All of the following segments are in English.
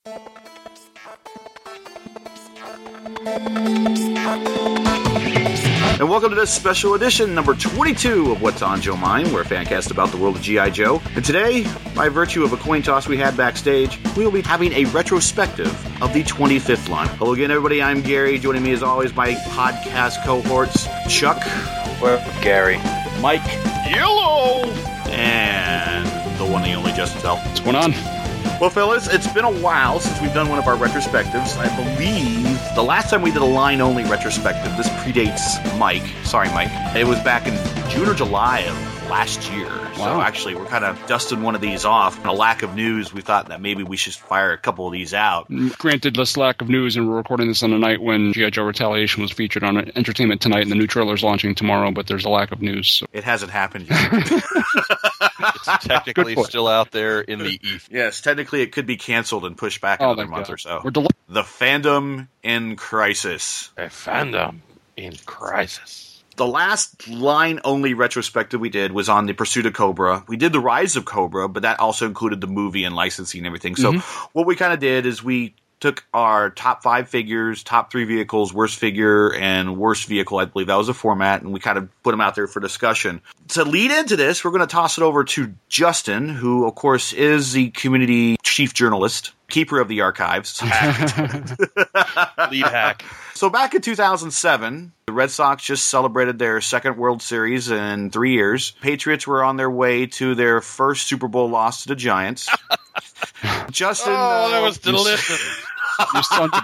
And welcome to this special edition, number 22 of What's on Joe Mind. We're a fan cast about the world of G.I. Joe. And today, by virtue of a coin toss we had backstage, we will be having a retrospective of the 25th line. Hello again, everybody. I'm Gary. Joining me, as always, my podcast cohorts, Chuck. Well, Gary. Mike. Yellow. And the one and only Justin Tell. What's going on? Well, fellas, it's been a while since we've done one of our retrospectives. I believe the last time we did a line-only retrospective, this predates Mike. Sorry, Mike. It was back in June or July of last year. Wow. So actually, we're kind of dusting one of these off. And a lack of news, we thought that maybe we should fire a couple of these out. Granted, less lack of news, and we're recording this on a night when G.I. Joe Retaliation was featured on Entertainment Tonight, and the new trailer's launching tomorrow, but there's a lack of news. So. It hasn't happened yet. It's technically still out there in the ether. Yes, technically it could be canceled and pushed back another month or so. The fandom in crisis. A fandom in crisis. The last line-only retrospective we did was on the Pursuit of Cobra. We did the Rise of Cobra, but that also included the movie and licensing and everything. So what we kind of did is we took our top 5 figures, top 3 vehicles, worst figure, and worst vehicle. I believe that was the format, and we kind of put them out there for discussion. To lead into this, we're going to toss it over to Justin, who, of course, is the community chief journalist, keeper of the archives. Lead hack. So back in 2007, the Red Sox just celebrated their second World Series in 3 years. Patriots were on their way to their first Super Bowl loss to the Giants. Justin, that was delicious. You son of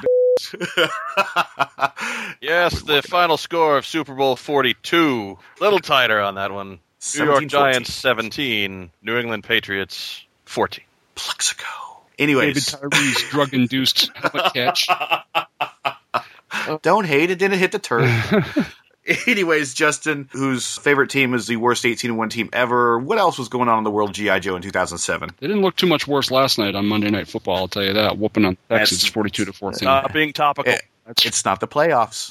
a Yes, the final score of Super Bowl 42. Little tighter on that one. New York Giants 17, New England Patriots 14. Plexico. Anyways. David Tyree's drug-induced helmet catch. Don't hate it, didn't hit the turf. Anyways, Justin, whose favorite team is the worst 18-1 team ever, what else was going on in the world of G.I. Joe in 2007? They didn't look too much worse last night on Monday Night Football, I'll tell you that. Whooping on Texas 42-14. Not being topical. It's not the playoffs.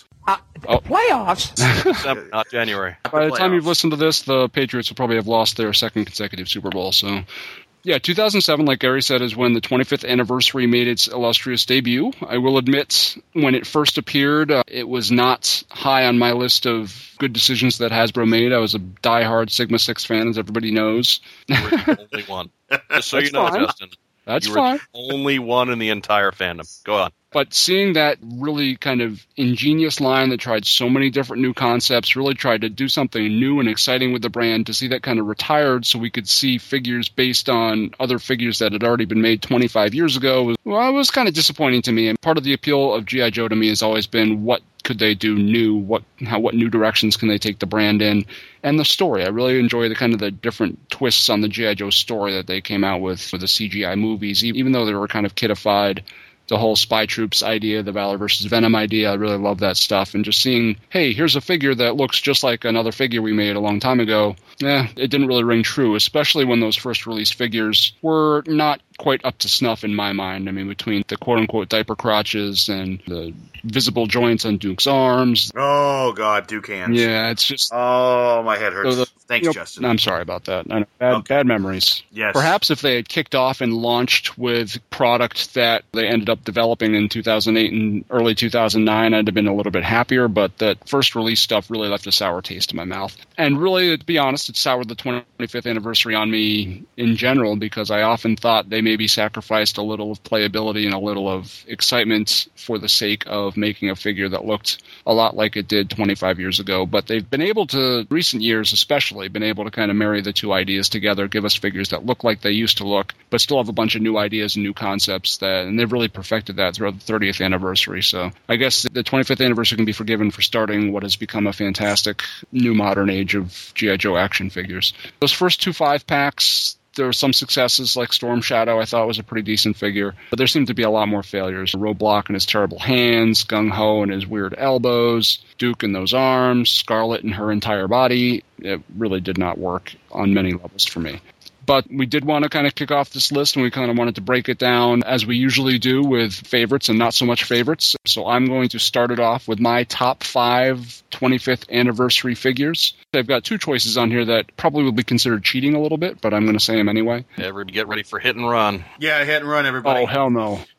December, not January. By the time you've listened to this, the Patriots will probably have lost their second consecutive Super Bowl, so... Yeah, 2007, like Gary said, is when the 25th anniversary made its illustrious debut. I will admit, when it first appeared, it was not high on my list of good decisions that Hasbro made. I was a diehard Sigma 6 fan, as everybody knows. You were the only one. Just so you know, fine. Justin. That's you fine. were the only one in the entire fandom. Go on. But seeing that really kind of ingenious line that tried so many different new concepts, really tried to do something new and exciting with the brand, to see that kind of retired so we could see figures based on other figures that had already been made 25 years ago, it was kind of disappointing to me. And part of the appeal of G.I. Joe to me has always been what could they do new, what new directions can they take the brand in, and the story. I really enjoy the different twists on the G.I. Joe story that they came out with for the CGI movies, even though they were kind of kidified. The whole Spy Troops idea, the Valor versus Venom idea, I really love that stuff. And just seeing, hey, here's a figure that looks just like another figure we made a long time ago, it didn't really ring true, especially when those first release figures were not quite up to snuff in my mind. I mean, between the quote-unquote diaper crotches and the visible joints on Duke's arms. Oh, God, Duke hands. Yeah, it's just... Oh, my head hurts. Thanks, Justin. I'm sorry about that. I know, bad memories. Yes. Perhaps if they had kicked off and launched with product that they ended up developing in 2008 and early 2009, I'd have been a little bit happier, but that first release stuff really left a sour taste in my mouth. And really, to be honest, it soured the 25th anniversary on me in general, because I often thought they maybe sacrificed a little of playability and a little of excitement for the sake of making a figure that looked a lot like it did 25 years ago. But they've been able to, recent years especially, been able to kind of marry the two ideas together, give us figures that look like they used to look, but still have a bunch of new ideas and new concepts, and they've really perfected that throughout the 30th anniversary. So I guess the 25th anniversary can be forgiven for starting what has become a fantastic new modern age of G.I. Joe action figures. Those first 2 5-packs, there were some successes, like Storm Shadow I thought was a pretty decent figure, but there seemed to be a lot more failures. Roadblock and his terrible hands, Gung Ho and his weird elbows, Duke and those arms, Scarlet and her entire body. It really did not work on many levels for me. But we did want to kind of kick off this list, and we kind of wanted to break it down as we usually do with favorites and not so much favorites. So I'm going to start it off with my top 5 25th anniversary figures. I've got 2 choices on here that probably will be considered cheating a little bit, but I'm going to say them anyway. Get ready for hit and run. Yeah, hit and run, everybody. Oh, hell no.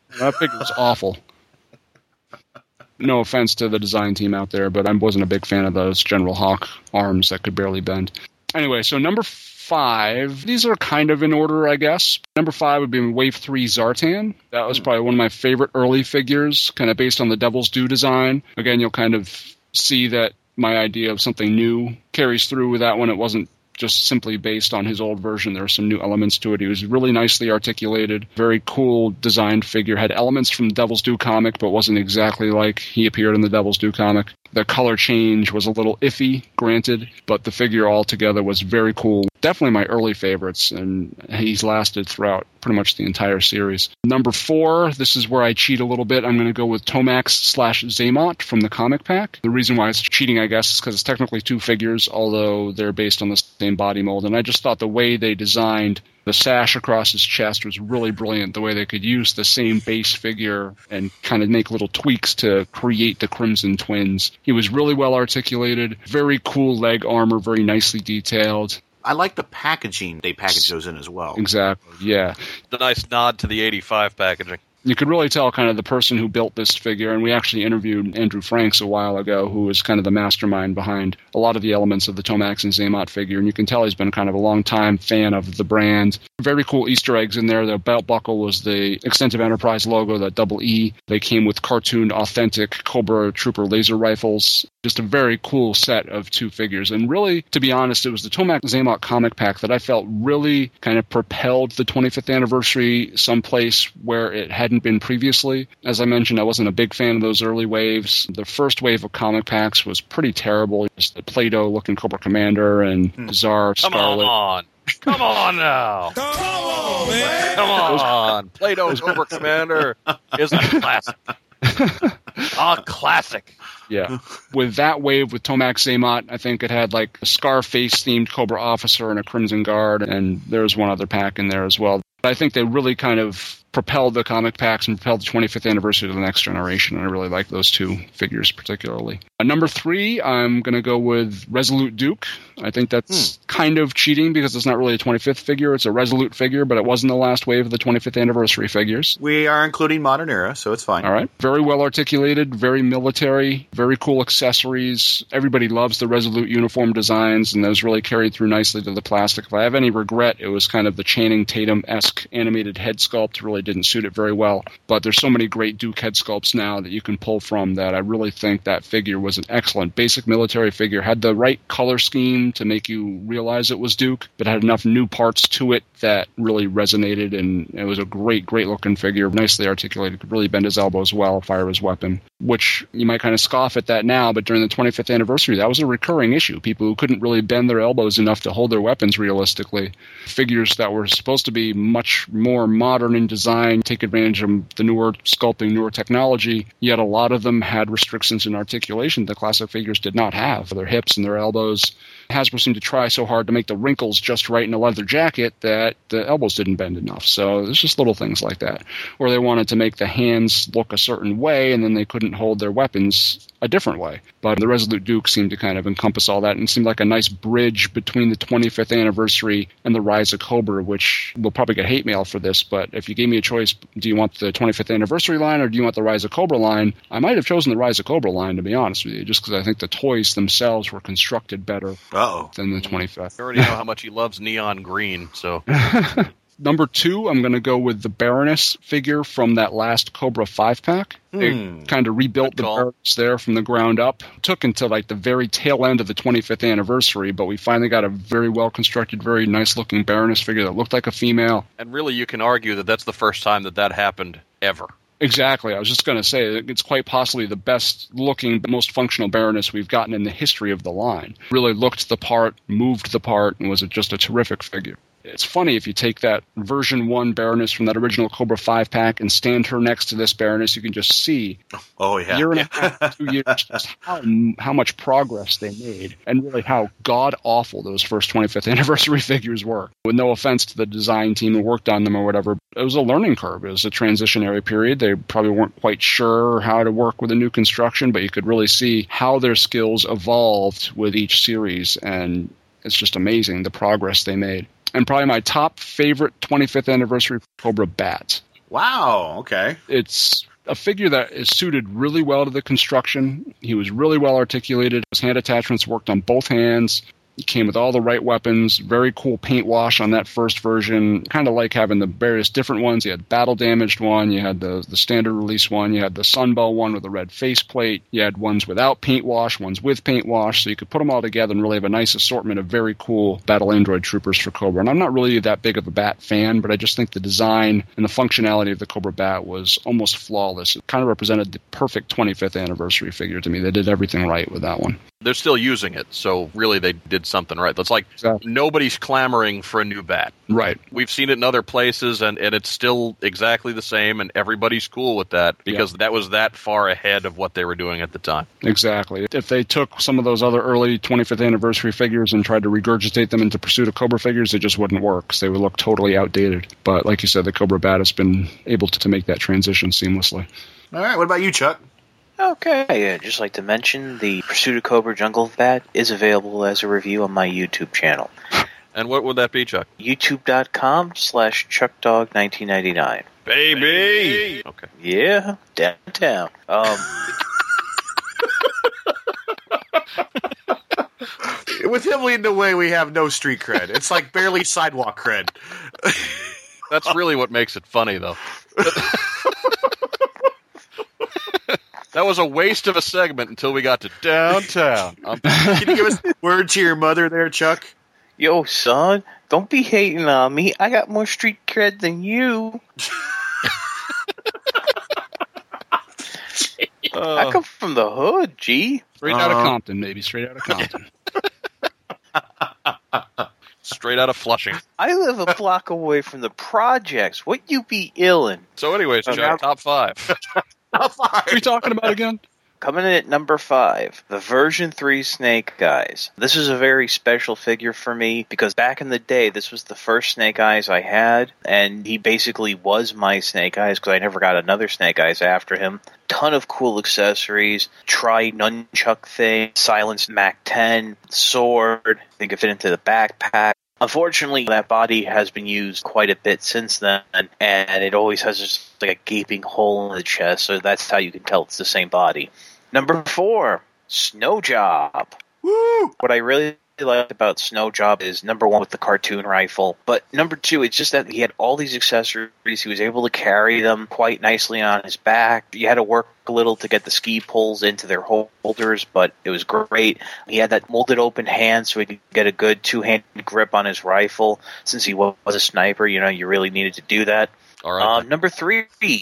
That figure was awful. No offense to the design team out there, but I wasn't a big fan of those General Hawk arms that could barely bend. Anyway, so number 5, these are kind of in order, I guess. Number 5 would be Wave 3 Zartan. That was probably one of my favorite early figures, kind of based on the Devil's Due design. Again, you'll kind of see that my idea of something new carries through with that one. It wasn't just simply based on his old version. There were some new elements to it. He was really nicely articulated, very cool designed figure, had elements from the Devil's Due comic, but wasn't exactly like he appeared in the Devil's Due comic. The color change was a little iffy, granted, but the figure altogether was very cool. Definitely my early favorites, and he's lasted throughout pretty much the entire series. Number 4, this is where I cheat a little bit. I'm going to go with Tomax/Xamot from the comic pack. The reason why it's cheating, I guess, is because it's technically 2 figures, although they're based on the same body mold, and I just thought the way they designed the sash across his chest was really brilliant, the way they could use the same base figure and kind of make little tweaks to create the Crimson Twins. He was really well articulated, very cool leg armor, very nicely detailed. I like the packaging they packaged those in as well. Exactly, yeah. The nice nod to the 85 packaging. You could really tell kind of the person who built this figure, and we actually interviewed Andrew Franks a while ago, who was kind of the mastermind behind a lot of the elements of the Tomax and Xamot figure, and you can tell he's been kind of a long-time fan of the brand. Very cool Easter eggs in there. The belt buckle was the Extensive Enterprise logo, that double E. They came with cartoon authentic Cobra Trooper laser rifles. Just a very cool set of 2 figures. And really, to be honest, it was the Tomax Xamot comic pack that I felt really kind of propelled the 25th anniversary someplace where it hadn't been previously. As I mentioned, I wasn't a big fan of those early waves. The first wave of comic packs was pretty terrible. Just the Play-Doh looking Cobra Commander and bizarre Scarlet. Come on now. Come on, man. Come on. Play-Doh's Cobra Commander is a classic. A classic. Yeah. With that wave with Tomax Xamot, I think it had like a Scarface-themed Cobra Officer and a Crimson Guard, and there's one other pack in there as well. I think they really kind of propelled the comic packs and propelled the 25th anniversary to the next generation, and I really like those 2 figures particularly. Number 3, I'm going to go with Resolute Duke. I think that's kind of cheating because it's not really a 25th figure. It's a Resolute figure, but it wasn't the last wave of the 25th anniversary figures. We are including Modern Era, so it's fine. All right. Very well articulated, very military, very cool accessories. Everybody loves the Resolute uniform designs, and those really carried through nicely to the plastic. If I have any regret, it was kind of the Channing Tatum-esque animated head sculpt. Really didn't suit it very well. But there's so many great Duke head sculpts now that you can pull from that I really think that figure was an excellent basic military figure. Had the right color scheme to make you realize it was Duke, but had enough new parts to it that really resonated, and it was a great looking figure, nicely articulated, could really bend his elbows well, fire his weapon, which you might kind of scoff at that now, but during the 25th anniversary, that was a recurring issue. People who couldn't really bend their elbows enough to hold their weapons realistically. Figures that were supposed to be much more modern in design, take advantage of the newer sculpting, newer technology, yet a lot of them had restrictions in articulation the classic figures did not have. Their hips and their elbows. Hasbro seemed to try so hard to make the wrinkles just right in a leather jacket that the elbows didn't bend enough. So there's just little things like that. Or they wanted to make the hands look a certain way, and then they couldn't hold their weapons a different way. But the Resolute Duke seemed to kind of encompass all that, and seemed like a nice bridge between the 25th anniversary and the Rise of Cobra, which will probably get hate mail for this, but if you gave me a choice, do you want the 25th anniversary line or do you want the Rise of Cobra line? I might have chosen the Rise of Cobra line, to be honest with you, just because I think the toys themselves were constructed better than the 25th. I already know how much he loves neon green, so... Number 2, I'm going to go with the Baroness figure from that last Cobra 5-pack. They kind of rebuilt the Baroness there from the ground up. It took until like the very tail end of the 25th anniversary, but we finally got a very well-constructed, very nice-looking Baroness figure that looked like a female. And really, you can argue that that's the first time that happened ever. Exactly. I was just going to say it's quite possibly the best-looking, most functional Baroness we've gotten in the history of the line. Really looked the part, moved the part, and was just a terrific figure. It's funny if you take that version 1 Baroness from that original Cobra 5-pack and stand her next to this Baroness, you can just see a year and a half, 2 years, just how much progress they made, and really how god-awful those first 25th anniversary figures were. With no offense to the design team who worked on them or whatever, it was a learning curve. It was a transitionary period. They probably weren't quite sure how to work with a new construction, but you could really see how their skills evolved with each series, and it's just amazing the progress they made. And probably my top favorite 25th anniversary Cobra Bat. Wow, okay. It's a figure that is suited really well to the construction. He was really well articulated. His hand attachments worked on both hands. He came with all the right weapons, very cool paint wash on that first version, kind of like having the various different ones. You had battle-damaged one, you had the standard release one, you had the Sunbow one with a red faceplate, you had ones without paint wash, ones with paint wash, so you could put them all together and really have a nice assortment of very cool battle android troopers for Cobra. And I'm not really that big of a Bat fan, but I just think the design and the functionality of the Cobra Bat was almost flawless. It kind of represented the perfect 25th anniversary figure to me. They did everything right with that one. They're still using it, so really they did something right. That's like nobody's clamoring for a new Bat. Right. We've seen it in other places, and it's still exactly the same, and everybody's cool with that because that was that far ahead of what they were doing at the time. Exactly. If they took some of those other early 25th anniversary figures and tried to regurgitate them into Pursuit of Cobra figures, it just wouldn't work because they would look totally outdated. But like you said, the Cobra Bat has been able to make that transition seamlessly. All right, what about you, Chuck? Okay, I'd just like to mention the Pursuit of Cobra Jungle Bat is available as a review on my YouTube channel. And what would that be, Chuck? YouTube.com/ChuckDog1999. Baby! Okay. Yeah, downtown. With him leading the way, we have no street cred. It's like barely sidewalk cred. That's really what makes it funny, though. That was a waste of a segment until we got to downtown. Can you give us a word to your mother there, Chuck? Yo, son, don't be hating on me. I got more street cred than you. I come from the hood, G. Straight out of Compton, maybe. Straight out of Compton. Straight out of Flushing. I live a block away from the projects. What you be illin'? So anyways, Chuck, top 5. What are you talking about again? Coming in at number 5, the version 3 Snake Eyes. This is a very special figure for me because back in the day, this was the first Snake Eyes I had, and he basically was my Snake Eyes because I never got another Snake Eyes after him. Ton of cool accessories, nunchuck thing, silenced MAC-10, sword, they could fit into the backpack. Unfortunately, that body has been used quite a bit since then, and it always has just like a gaping hole in the chest, so that's how you can tell it's the same body. Number 4, Snow Job. Woo! What I really liked about Snow Job is, number 1, with the cartoon rifle, but number 2, it's just that he had all these accessories. He was able to carry them quite nicely on his back. You had to work a little to get the ski poles into their holders, but it was great. He had that molded open hand so he could get a good two-handed grip on his rifle. Since he was a sniper, you really needed to do that. All right. Number 3,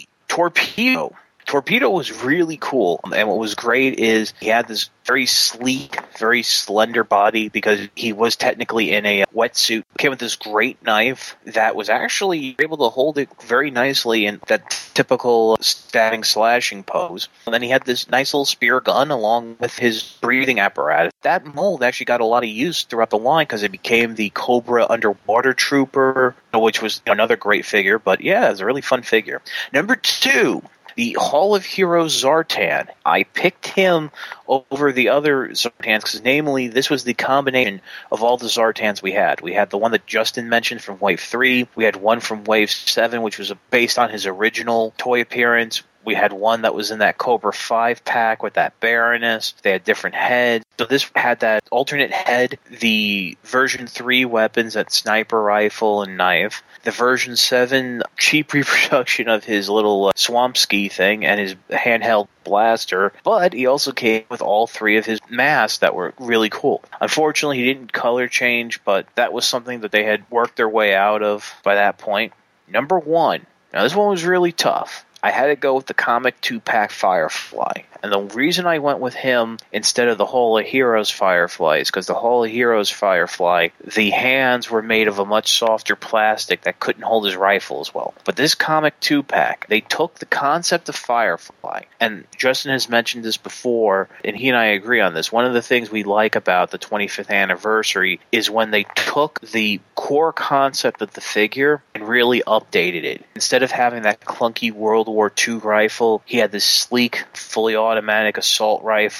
Torpedo. Torpedo was really cool, and what was great is he had this very sleek, very slender body because he was technically in a wetsuit. Came with this great knife that was actually able to hold it very nicely in that typical stabbing slashing pose. And then he had this nice little spear gun along with his breathing apparatus. That mold actually got a lot of use throughout the line because it became the Cobra Underwater Trooper, which was another great figure. But yeah, it was a really fun figure. Number 2, the Hall of Heroes Zartan. I picked him over the other Zartans because, namely, this was the combination of all the Zartans we had. We had the one that Justin mentioned from Wave 3. We had one from Wave 7, which was based on his original toy appearance. We had one that was in that Cobra 5 pack with that Baroness. They had different heads. So this had that alternate head, the version 3 weapons, that sniper rifle and knife, the version 7 cheap reproduction of his little swamp ski thing and his handheld blaster, but he also came with all 3 of his masks that were really cool. Unfortunately, he didn't color change, but that was something that they had worked their way out of by that point. Number 1. Now, this one was really tough. I had to go with the Comic 2-pack Firefly. And the reason I went with him instead of the Hall of Heroes Firefly is because the Hall of Heroes Firefly, the hands were made of a much softer plastic that couldn't hold his rifle as well. But this Comic 2-pack, they took the concept of Firefly, and Justin has mentioned this before, and he and I agree on this. One of the things we like about the 25th anniversary is when they took the core concept of the figure and really updated it. Instead of having that clunky World War II rifle, he had this sleek, fully automatic assault rifle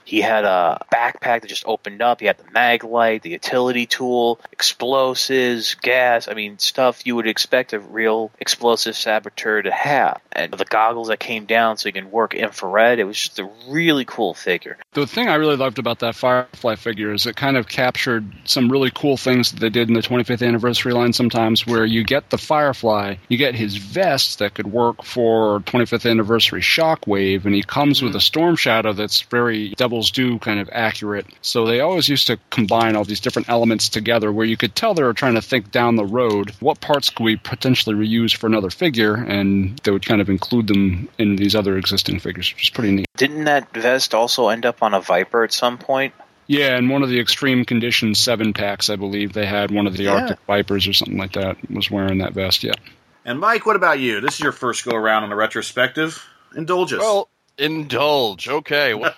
He had a backpack that just opened up. He had the mag light, the utility tool, explosives, gas. I mean, stuff you would expect a real explosive saboteur to have. And the goggles that came down so he can work infrared. It was just a really cool figure. The thing I really loved about that Firefly figure is it kind of captured some really cool things that they did in the 25th anniversary line sometimes, where you get the Firefly, you get his vest that could work for 25th anniversary Shockwave, and he comes with a Storm Shadow that's very Devil's Due kind of accurate. So they always used to combine all these different elements together where you could tell they were trying to think down the road, what parts could we potentially reuse for another figure, and they would kind of include them in these other existing figures, which is pretty neat. Didn't that vest also end up on a Viper at some point? Yeah, and one of the Extreme Conditions 7-packs, I believe, they had one of the Arctic Vipers or something like that was wearing that vest, yeah. And Mike, what about you? This is your first go-around on the retrospective. Indulge us. Well, indulge. Okay. Well,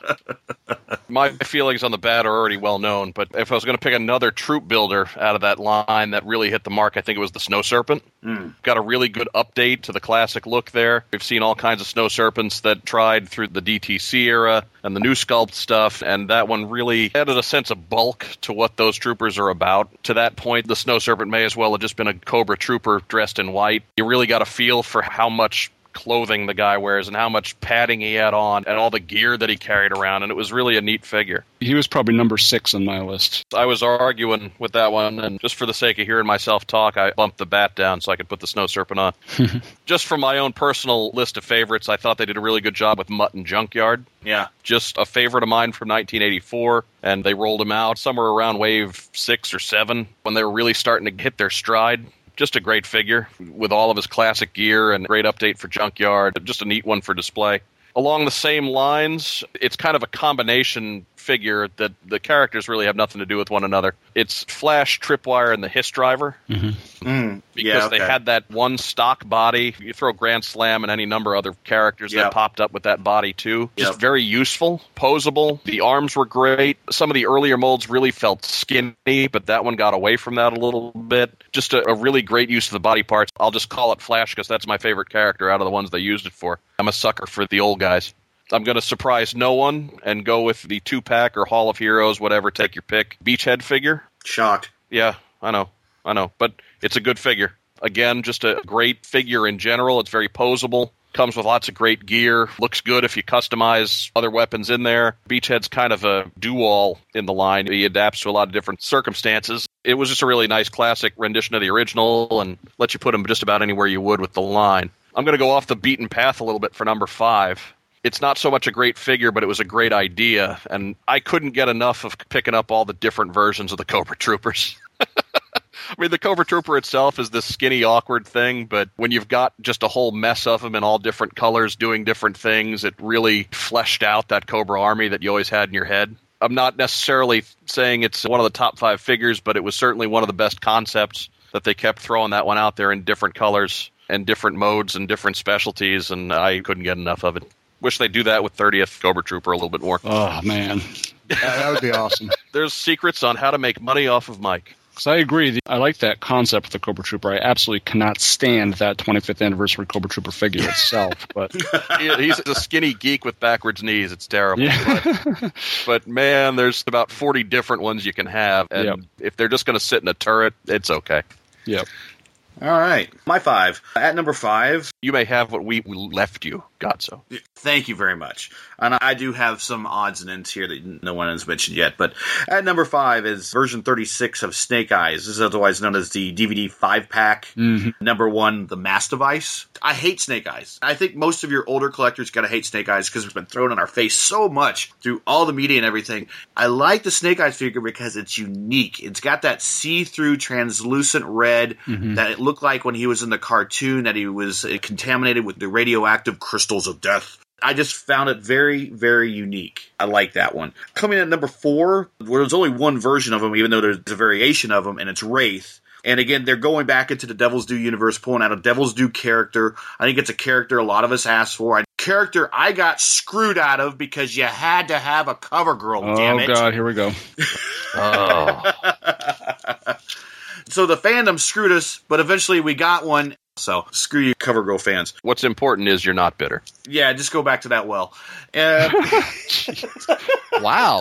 my feelings on the bat are already well known, but if I was going to pick another troop builder out of that line that really hit the mark, I think it was the Snow Serpent. Got a really good update to the classic look there. We've seen all kinds of Snow Serpents that tried through the DTC era and the new sculpt stuff, and that one really added a sense of bulk to what those troopers are about. To that point, the Snow Serpent may as well have just been a Cobra trooper dressed in white. You really got a feel for how much clothing the guy wears and how much padding he had on and all the gear that he carried around, and it was really a neat figure. He was probably number 6 on my list. I was arguing with that one, and just for the sake of hearing myself talk, I bumped the bat down so I could put the Snow Serpent on. Just for my own personal list of favorites, I thought they did a really good job with Mutt and Junkyard. Yeah. Just a favorite of mine from 1984, and they rolled him out somewhere around wave 6 or 7 when they were really starting to hit their stride. Just a great figure with all of his classic gear and great update for Junkyard. Just a neat one for display. Along the same lines, it's kind of a combination figure that the characters really have nothing to do with one another. It's Flash, Tripwire, and the Hiss Driver. Because they had that one stock body. You throw Grand Slam and any number of other characters that popped up with that body too. Just very useful, posable. The arms were great. Some of the earlier molds really felt skinny, but that one got away from that a little bit. Just a really great use of the body parts. I'll just call it Flash because that's my favorite character out of the ones they used it for. I'm a sucker for the old guys. I'm going to surprise no one and go with the 2-pack or Hall of Heroes, whatever, take your pick. Beachhead figure. Shocked. Yeah, I know. But it's a good figure. Again, just a great figure in general. It's very posable. Comes with lots of great gear. Looks good if you customize other weapons in there. Beachhead's kind of a do-all in the line. He adapts to a lot of different circumstances. It was just a really nice classic rendition of the original and lets you put him just about anywhere you would with the line. I'm going to go off the beaten path a little bit for number 5. It's not so much a great figure, but it was a great idea, and I couldn't get enough of picking up all the different versions of the Cobra Troopers. I mean, the Cobra Trooper itself is this skinny, awkward thing, but when you've got just a whole mess of them in all different colors doing different things, it really fleshed out that Cobra army that you always had in your head. I'm not necessarily saying it's one of the top 5 figures, but it was certainly one of the best concepts that they kept throwing that one out there in different colors and different modes and different specialties, and I couldn't get enough of it. Wish they'd do that with 30th Cobra Trooper a little bit more. Oh, man. That would be awesome. There's secrets on how to make money off of Mike. Because I agree. I like that concept of the Cobra Trooper. I absolutely cannot stand that 25th anniversary Cobra Trooper figure itself. But he's a skinny geek with backwards knees. It's terrible. Yeah. But, man, there's about 40 different ones you can have. And if they're just going to sit in a turret, it's okay. Yep. All right. My 5. At number 5. You may have what we left you, Gotso. Thank you very much. And I do have some odds and ends here that no one has mentioned yet. But at number 5 is version 36 of Snake Eyes. This is otherwise known as the DVD 5-pack. Mm-hmm. Number 1, the Mass Device. I hate Snake Eyes. I think most of your older collectors got to hate Snake Eyes because it's been thrown in our face so much through all the media and everything. I like the Snake Eyes figure because it's unique. It's got that see-through translucent red that it looked like when he was in the cartoon, that he was contaminated with the radioactive crystals of death. I just found it very, very unique. I like that one. Coming in at number 4, where there's only one version of him, even though there's a variation of him, and it's Wraith. And again, they're going back into the Devil's Due universe, pulling out a Devil's Due character. I think it's a character a lot of us asked for. A character I got screwed out of because you had to have a cover girl, damn it. Oh, God, here we go. So the fandom screwed us, but eventually we got one. So screw you, CoverGirl fans. What's important is you're not bitter. Yeah, just go back to that well. Wow.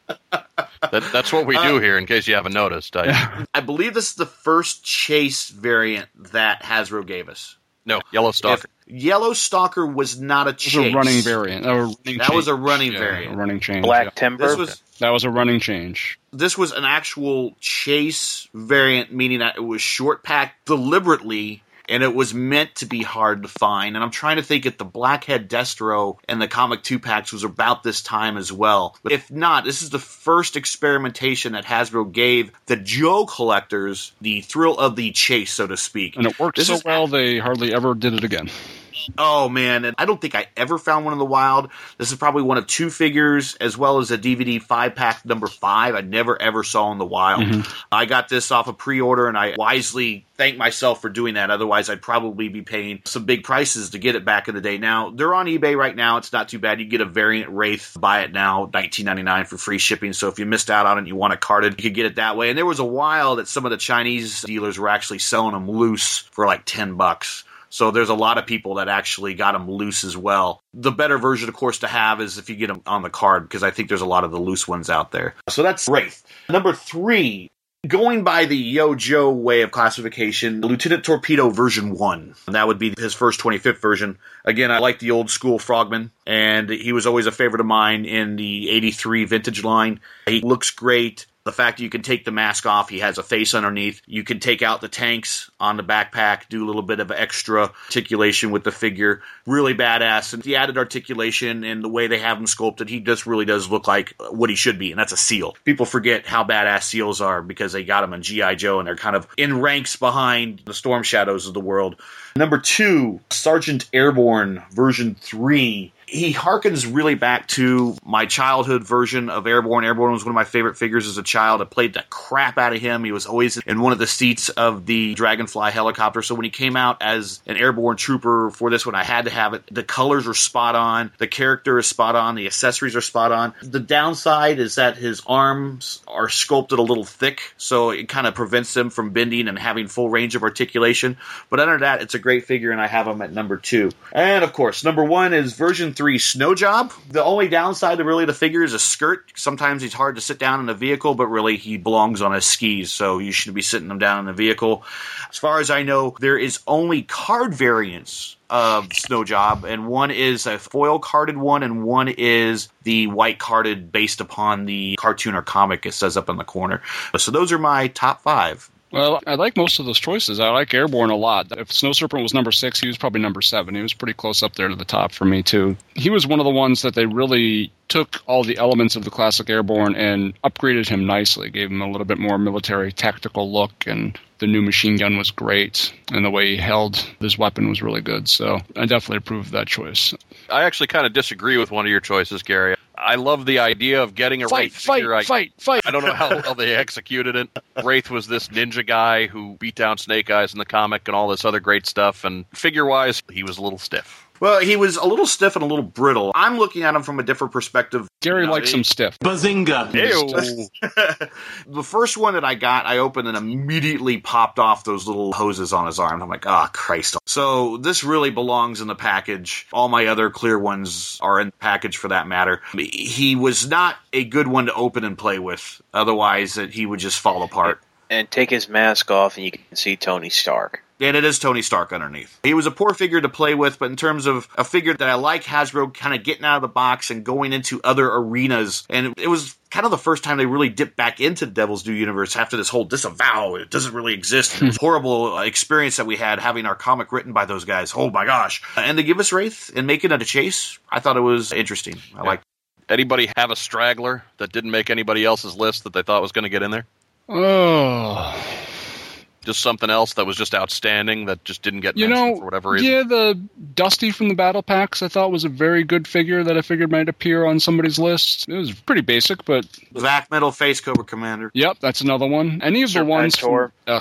That's what we do here, in case you haven't noticed. I believe this is the first Chase variant that Hasbro gave us. No, Yellow Stalker. Yellow Stalker was not a Chase. It was a running variant. That was a running variant. A running change. Black Timber. That was a running change. This was an actual Chase variant, meaning that it was short packed deliberately, and it was meant to be hard to find. And I'm trying to think if the Blackhead Destro and the Comic 2-packs was about this time as well. But if not, this is the first experimentation that Hasbro gave the Joe collectors the thrill of the chase, so to speak. And it worked so well, they hardly ever did it again. Oh, man, and I don't think I ever found one in the wild. This is probably one of 2 figures, as well as a DVD 5-pack number 5 I never, ever saw in the wild. Mm-hmm. I got this off a pre-order, and I wisely thank myself for doing that. Otherwise, I'd probably be paying some big prices to get it back in the day. Now, they're on eBay right now. It's not too bad. You get a variant Wraith, buy it now, $19.99 for free shipping. So if you missed out on it and you want it carded, you could get it that way. And there was a while that some of the Chinese dealers were actually selling them loose for like $10. So there's a lot of people that actually got them loose as well. The better version, of course, to have is if you get them on the card, because I think there's a lot of the loose ones out there. So that's Wraith. Number 3, going by the Yo Joe way of classification, Lieutenant Torpedo version 1. And that would be his first 25th version. Again, I like the old school Frogman, and he was always a favorite of mine in the 83 vintage line. He looks great. The fact that you can take the mask off, he has a face underneath. You can take out the tanks on the backpack, do a little bit of extra articulation with the figure. Really badass. And the added articulation and the way they have him sculpted, he just really does look like what he should be, and that's a SEAL. People forget how badass SEALs are because they got him in G.I. Joe, and they're kind of in ranks behind the Storm Shadows of the world. Number 2, Sergeant Airborne version 3. He harkens really back to my childhood version of Airborne. Airborne was one of my favorite figures as a child. I played the crap out of him. He was always in one of the seats of the Dragonfly helicopter. So when he came out as an Airborne trooper for this one, I had to have it. The colors are spot on. The character is spot on. The accessories are spot on. The downside is that his arms are sculpted a little thick, so it kind of prevents him from bending and having full range of articulation. But other than that, it's a great figure, and I have him at number 2. And, of course, number 1 is version 3 Snow Job. The only downside to really the figure is a skirt. Sometimes he's hard to sit down in a vehicle, but really he belongs on his skis, so you should be sitting him down in a vehicle. As far as I know, there is only card variants of Snow Job, and one is a foil carded one, and one is the white carded based upon the cartoon or comic it says up in the corner. So those are my top 5. Well, I like most of those choices. I like Airborne a lot. If Snow Serpent was number 6, he was probably number 7. He was pretty close up there to the top for me, too. He was one of the ones that they really took all the elements of the classic Airborne and upgraded him nicely, gave him a little bit more military tactical look, and the new machine gun was great, and the way he held his weapon was really good. So I definitely approve of that choice. I actually kind of disagree with one of your choices, Gary. I love the idea of getting a Wraith figure. Fight! I don't know how well they executed it. Wraith was this ninja guy who beat down Snake Eyes in the comic and all this other great stuff, and figure-wise, he was a little stiff. Well, he was a little stiff and a little brittle. I'm looking at him from a different perspective. Gary likes him stiff. Bazinga! The first one that I got, I opened and immediately popped off those little hoses on his arm. I'm like, oh, Christ. So this really belongs in the package. All my other clear ones are in the package for that matter. He was not a good one to open and play with. Otherwise, he would just fall apart. And take his mask off and you can see Tony Stark. And it is Tony Stark underneath. He was a poor figure to play with, but in terms of a figure that I like Hasbro kind of getting out of the box and going into other arenas, and it was kind of the first time they really dipped back into the Devil's Due universe after this whole disavow. It doesn't really exist. This horrible experience that we had having our comic written by those guys. Oh my gosh. And to give us Wraith and make it a chase, I thought it was interesting. I liked it. Anybody have a straggler that didn't make anybody else's list that they thought was going to get in there? Oh... Just something else that was just outstanding that just didn't get mentioned for whatever reason? Yeah, the Dusty from the Battle Packs I thought was a very good figure that I figured might appear on somebody's list. It was pretty basic, but... Vac Metal Face Cobra Commander. Yep, that's another one. Any of the ones... From... I'll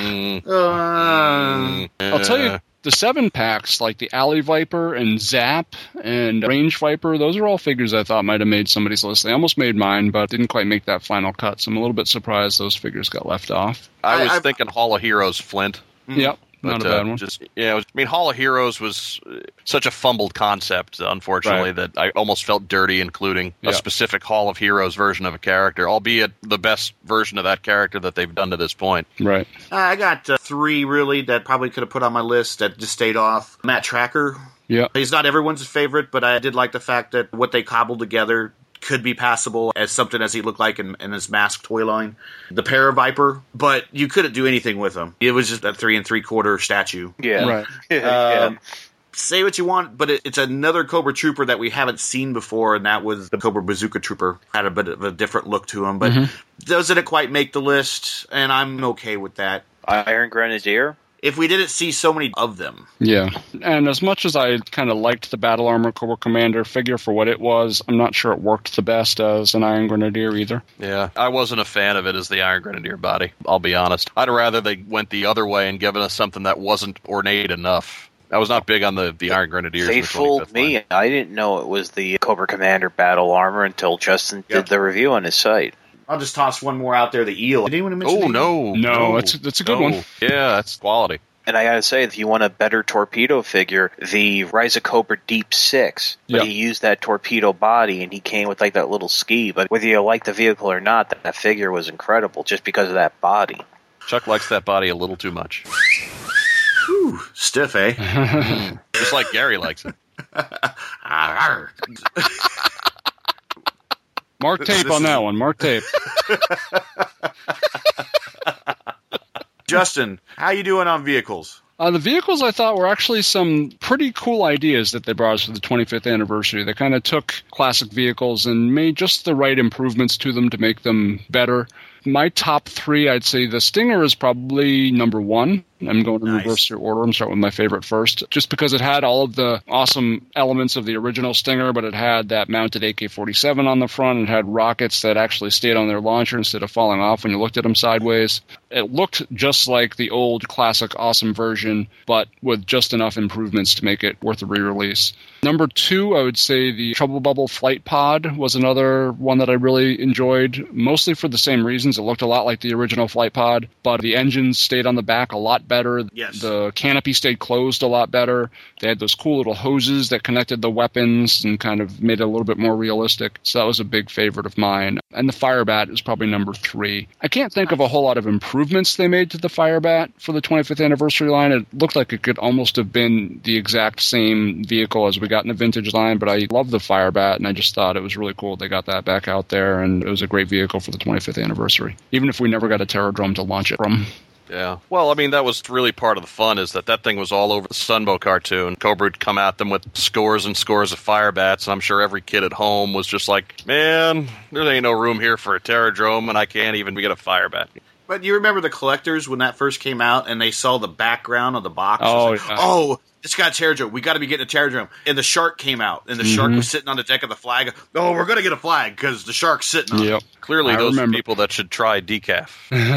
tell you, the 7-packs, like the Alley Viper and Zap and Range Viper, those are all figures I thought might have made somebody's list. They almost made mine, but didn't quite make that final cut, so I'm a little bit surprised those figures got left off. I was thinking Hall of Heroes Flint. Yep. Not a bad one. Hall of Heroes was such a fumbled concept, unfortunately, that I almost felt dirty including a specific Hall of Heroes version of a character, albeit the best version of that character that they've done to this point. Right. I got 3 really that probably could have put on my list that just stayed off. Matt Tracker. Yeah. He's not everyone's favorite, but I did like the fact that what they cobbled together could be passable as something as he looked like in his masked toy line. The Paraviper, but you couldn't do anything with him. It was just a 3 3/4 statue. Yeah. Right. Say what you want, but it's another Cobra Trooper that we haven't seen before, and that was the Cobra Bazooka Trooper. Had a bit of a different look to him, but doesn't it quite make the list? And I'm okay with that. Iron Grenadier? If we didn't see so many of them. Yeah. And as much as I kind of liked the Battle Armor Cobra Commander figure for what it was, I'm not sure it worked the best as an Iron Grenadier either. Yeah, I wasn't a fan of it as the Iron Grenadier body, I'll be honest. I'd rather they went the other way and given us something that wasn't ornate enough. I was not big on the Iron Grenadiers. They fooled me. Line. I didn't know it was the Cobra Commander Battle Armor until Justin did the review on his site. I'll just toss one more out there, the Eel. Did anyone mention the Eel? No, that's a good one. Yeah, that's quality. And I gotta say, if you want a better torpedo figure, the Rise of Cobra Deep 6, but he used that torpedo body and he came with like that little ski. But whether you like the vehicle or not, that figure was incredible just because of that body. Chuck likes that body a little too much. Whew, stiff, eh? Just like Gary likes it. Mark tape on that one. Mark tape. Justin, how you doing on vehicles? The vehicles I thought were actually some pretty cool ideas that they brought us for the 25th anniversary. They kind of took classic vehicles and made just the right improvements to them to make them better. My top 3, I'd say the Stinger is probably number 1. I'm going in reverse order. I'm starting with my favorite first. Just because it had all of the awesome elements of the original Stinger, but it had that mounted AK-47 on the front. It had rockets that actually stayed on their launcher instead of falling off when you looked at them sideways. It looked just like the old classic awesome version, but with just enough improvements to make it worth a re-release. Number 2, I would say the Trouble Bubble Flight Pod was another one that I really enjoyed, mostly for the same reasons. It looked a lot like the original Flight Pod, but the engines stayed on the back a lot better. Yes. The canopy stayed closed a lot better. They had those cool little hoses that connected the weapons and kind of made it a little bit more realistic. So that was a big favorite of mine. And the Firebat is probably number 3. I can't think of a whole lot of improvements they made to the Firebat for the 25th anniversary line. It looked like it could almost have been the exact same vehicle as we got in the vintage line, but I love the Firebat, and I just thought it was really cool they got that back out there, and it was a great vehicle for the 25th anniversary, even if we never got a Terradrome to launch it from. Yeah. Well, I mean, that was really part of the fun, is that thing was all over the Sunbow cartoon. Cobra would come at them with scores and scores of Firebats, and I'm sure every kid at home was just like, man, there ain't no room here for a Terradrome, and I can't even get a Firebat. But you remember the collectors when that first came out, and they saw the background of the box? Oh, it's got a Terradrome. We got to be getting a Terradrome. And the shark came out, and the shark was sitting on the deck of the flag. Oh, we're going to get a flag because the shark's sitting on it. Clearly, those are people that should try decaf.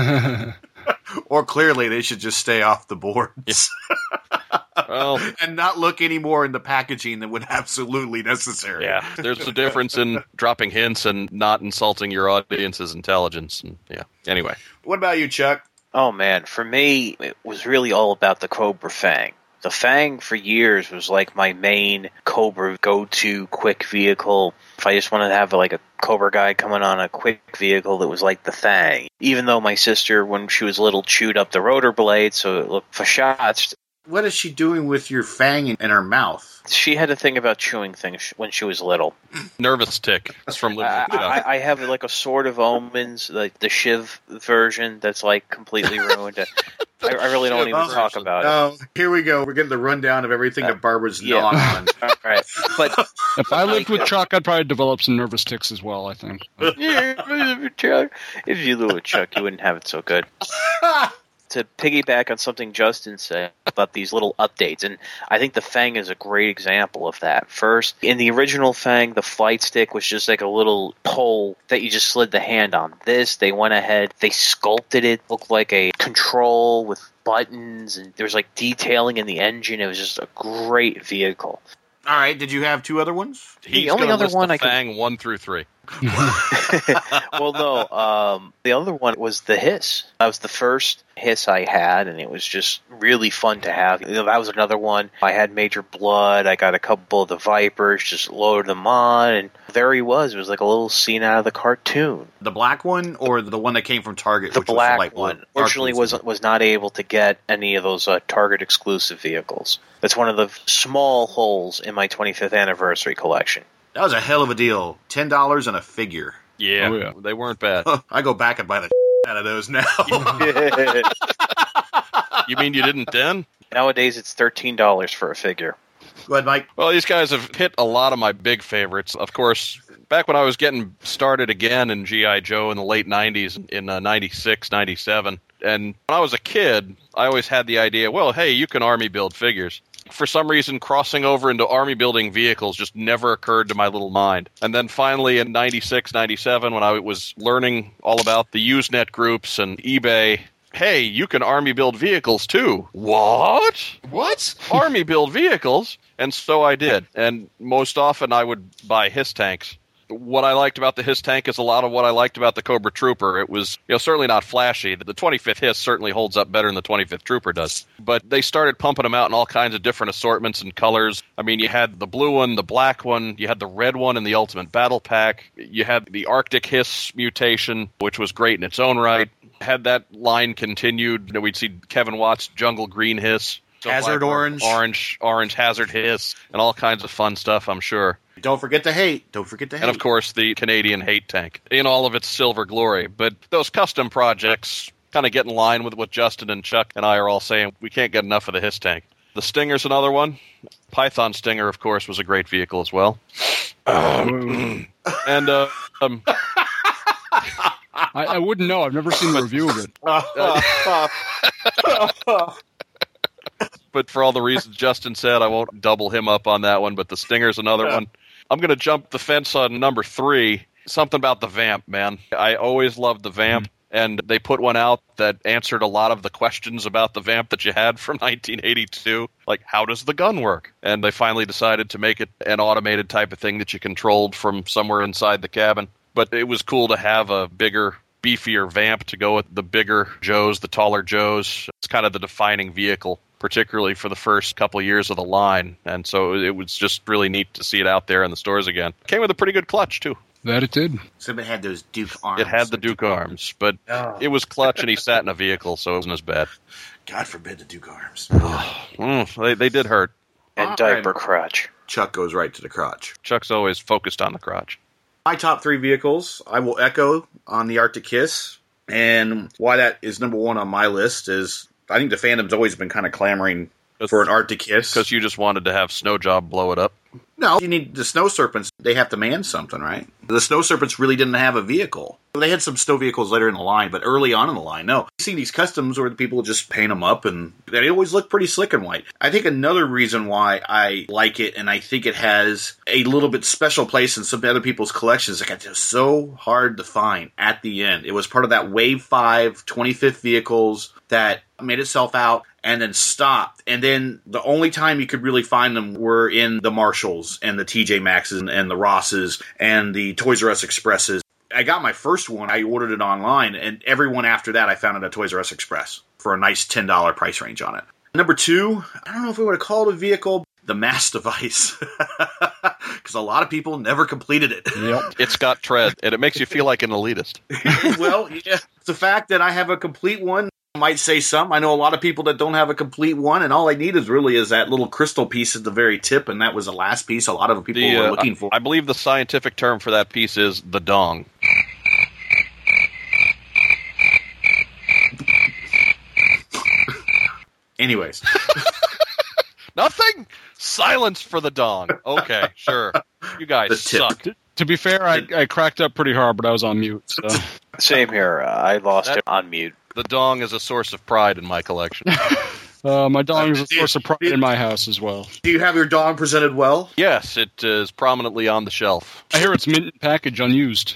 Or clearly, they should just stay off the boards. Well, and not look any more in the packaging than would absolutely necessary. Yeah, there's a difference in dropping hints and not insulting your audience's intelligence. And, anyway. What about you, Chuck? Oh, man. For me, it was really all about the Cobra Fang. The Fang for years was like my main Cobra go-to quick vehicle. If I just wanted to have like a Cobra guy coming on a quick vehicle that was like the Fang. Even though my sister, when she was little, chewed up the rotor blade so it looked for shots. What is she doing with your fang in her mouth? She had a thing about chewing things when she was little. Nervous tick. That's from living with Chuck. I have like a Sword of Omens, like the Shiv version that's like completely ruined. I really don't even talk about it. Oh, here we go. We're getting the rundown of everything that Barbara's not on. All right. But if I lived with Chuck, I'd probably develop some nervous tics as well, I think. Chuck. If you lived with Chuck, you wouldn't have it so good. To piggyback on something Justin said about these little updates, and I think the Fang is a great example of that. First, in the original Fang, the flight stick was just like a little pole that you just slid the hand on. This, they went ahead, they sculpted it, looked like a control with buttons, and there was like detailing in the engine. It was just a great vehicle. All right, did you have 2 other ones? He's only gonna other list one the I could- Fang 1 through 3. Well, no. The other one was the Hiss. That was the first Hiss I had, and it was just really fun to have. That was another one. I had Major Blood. I got a couple of the Vipers, just loaded them on, and there he was. It was like a little scene out of the cartoon. The black one or the one that came from Target? The which was black like one. Fortunately, was not able to get any of those Target exclusive vehicles. That's one of the small holes in my 25th anniversary collection. That was a hell of a deal. $10 and a figure. Yeah, Oh, yeah. they weren't bad. I go back and buy the out of those now. You mean you didn't then? Nowadays, it's $13 for a figure. Go ahead, Mike. Well, these guys have hit a lot of my big favorites. Of course, back when I was getting started again in G.I. Joe in the late 90s, in 96, 97, and when I was a kid, I always had the idea, well, hey, you can army build figures. For some reason, crossing over into army building vehicles just never occurred to my little mind. And then finally in 96, 97, when I was learning all about the Usenet groups and eBay, hey, you can army build vehicles too. What? What? Army build vehicles? And so I did. And most often I would buy Hiss tanks. What I liked about the Hiss tank is a lot of what I liked about the Cobra Trooper. It was, certainly not flashy. The 25th Hiss certainly holds up better than the 25th Trooper does. But they started pumping them out in all kinds of different assortments and colors. I mean, you had the blue one, the black one, you had the red one in the Ultimate Battle Pack, you had the Arctic Hiss mutation, which was great in its own right. Had that line continued, we'd see Kevin Watts' Jungle Green Hiss. Hazard Orange. Orange Hazard Hiss, and all kinds of fun stuff, I'm sure. Don't forget to hate. And of course, the Canadian Hate Tank in all of its silver glory. But those custom projects kind of get in line with what Justin and Chuck and I are all saying. We can't get enough of the Hiss Tank. The Stinger's another one. Python Stinger, of course, was a great vehicle as well. And I wouldn't know. I've never seen the review of it. But for all the reasons Justin said, I won't double him up on that one. But the Stinger's another one. I'm going to jump the fence on number 3. Something about the Vamp, man. I always loved the Vamp. And they put one out that answered a lot of the questions about the Vamp that you had from 1982. Like, how does the gun work? And they finally decided to make it an automated type of thing that you controlled from somewhere inside the cabin. But it was cool to have a bigger, beefier Vamp to go with the bigger Joes, the taller Joes. It's kind of the defining vehicle, particularly for the first couple of years of the line. And so it was just really neat to see it out there in the stores again. Came with a pretty good clutch, too. That it did. So it had those Duke arms. It had the Duke arms, but it was clutch and he sat in a vehicle, so it wasn't as bad. God forbid the Duke arms. They did hurt. And diaper crotch. Chuck goes right to the crotch. Chuck's always focused on the crotch. My top 3 vehicles, I will echo on the Arctic Hiss. And why that is number 1 on my list is I think the fandom's always been kind of clamoring for an Arctic Hiss. Because you just wanted to have Snowjob blow it up. No, you need the Snow Serpents. They have to man something, right? The Snow Serpents really didn't have a vehicle. They had some snow vehicles later in the line, but early on in the line, no. You see these customs where the people just paint them up, and they always look pretty slick and white. I think another reason why I like it, and I think it has a little bit special place in some other people's collections, like it's so hard to find at the end. It was part of that Wave 5 25th vehicles that made itself out and then stopped. And then the only time you could really find them were in the Marshalls and the TJ Maxxes and the Rosses and the Toys R Us Expresses. I got my first one. I ordered it online, and every one after that I found it at Toys R Us Express for a nice $10 price range on it. Number 2, I don't know if we would have called it a vehicle, the Mass Device. Because a lot of people never completed it. Yep. It's got tread, and it makes you feel like an elitist. Well, yeah. The fact that I have a complete one might say something. I know a lot of people that don't have a complete one, and all I need is that little crystal piece at the very tip, and that was the last piece a lot of people were looking for. I believe the scientific term for that piece is the dong. Anyways. Nothing? Silence for the dong. Okay, sure. You guys suck. To be fair, I cracked up pretty hard, but I was on mute. So. Same here. I lost it on mute. The dong is a source of pride in my collection. My dong is a source of pride in my house as well. Do you have your dong presented well? Yes, it is prominently on the shelf. I hear it's mint in package, unused.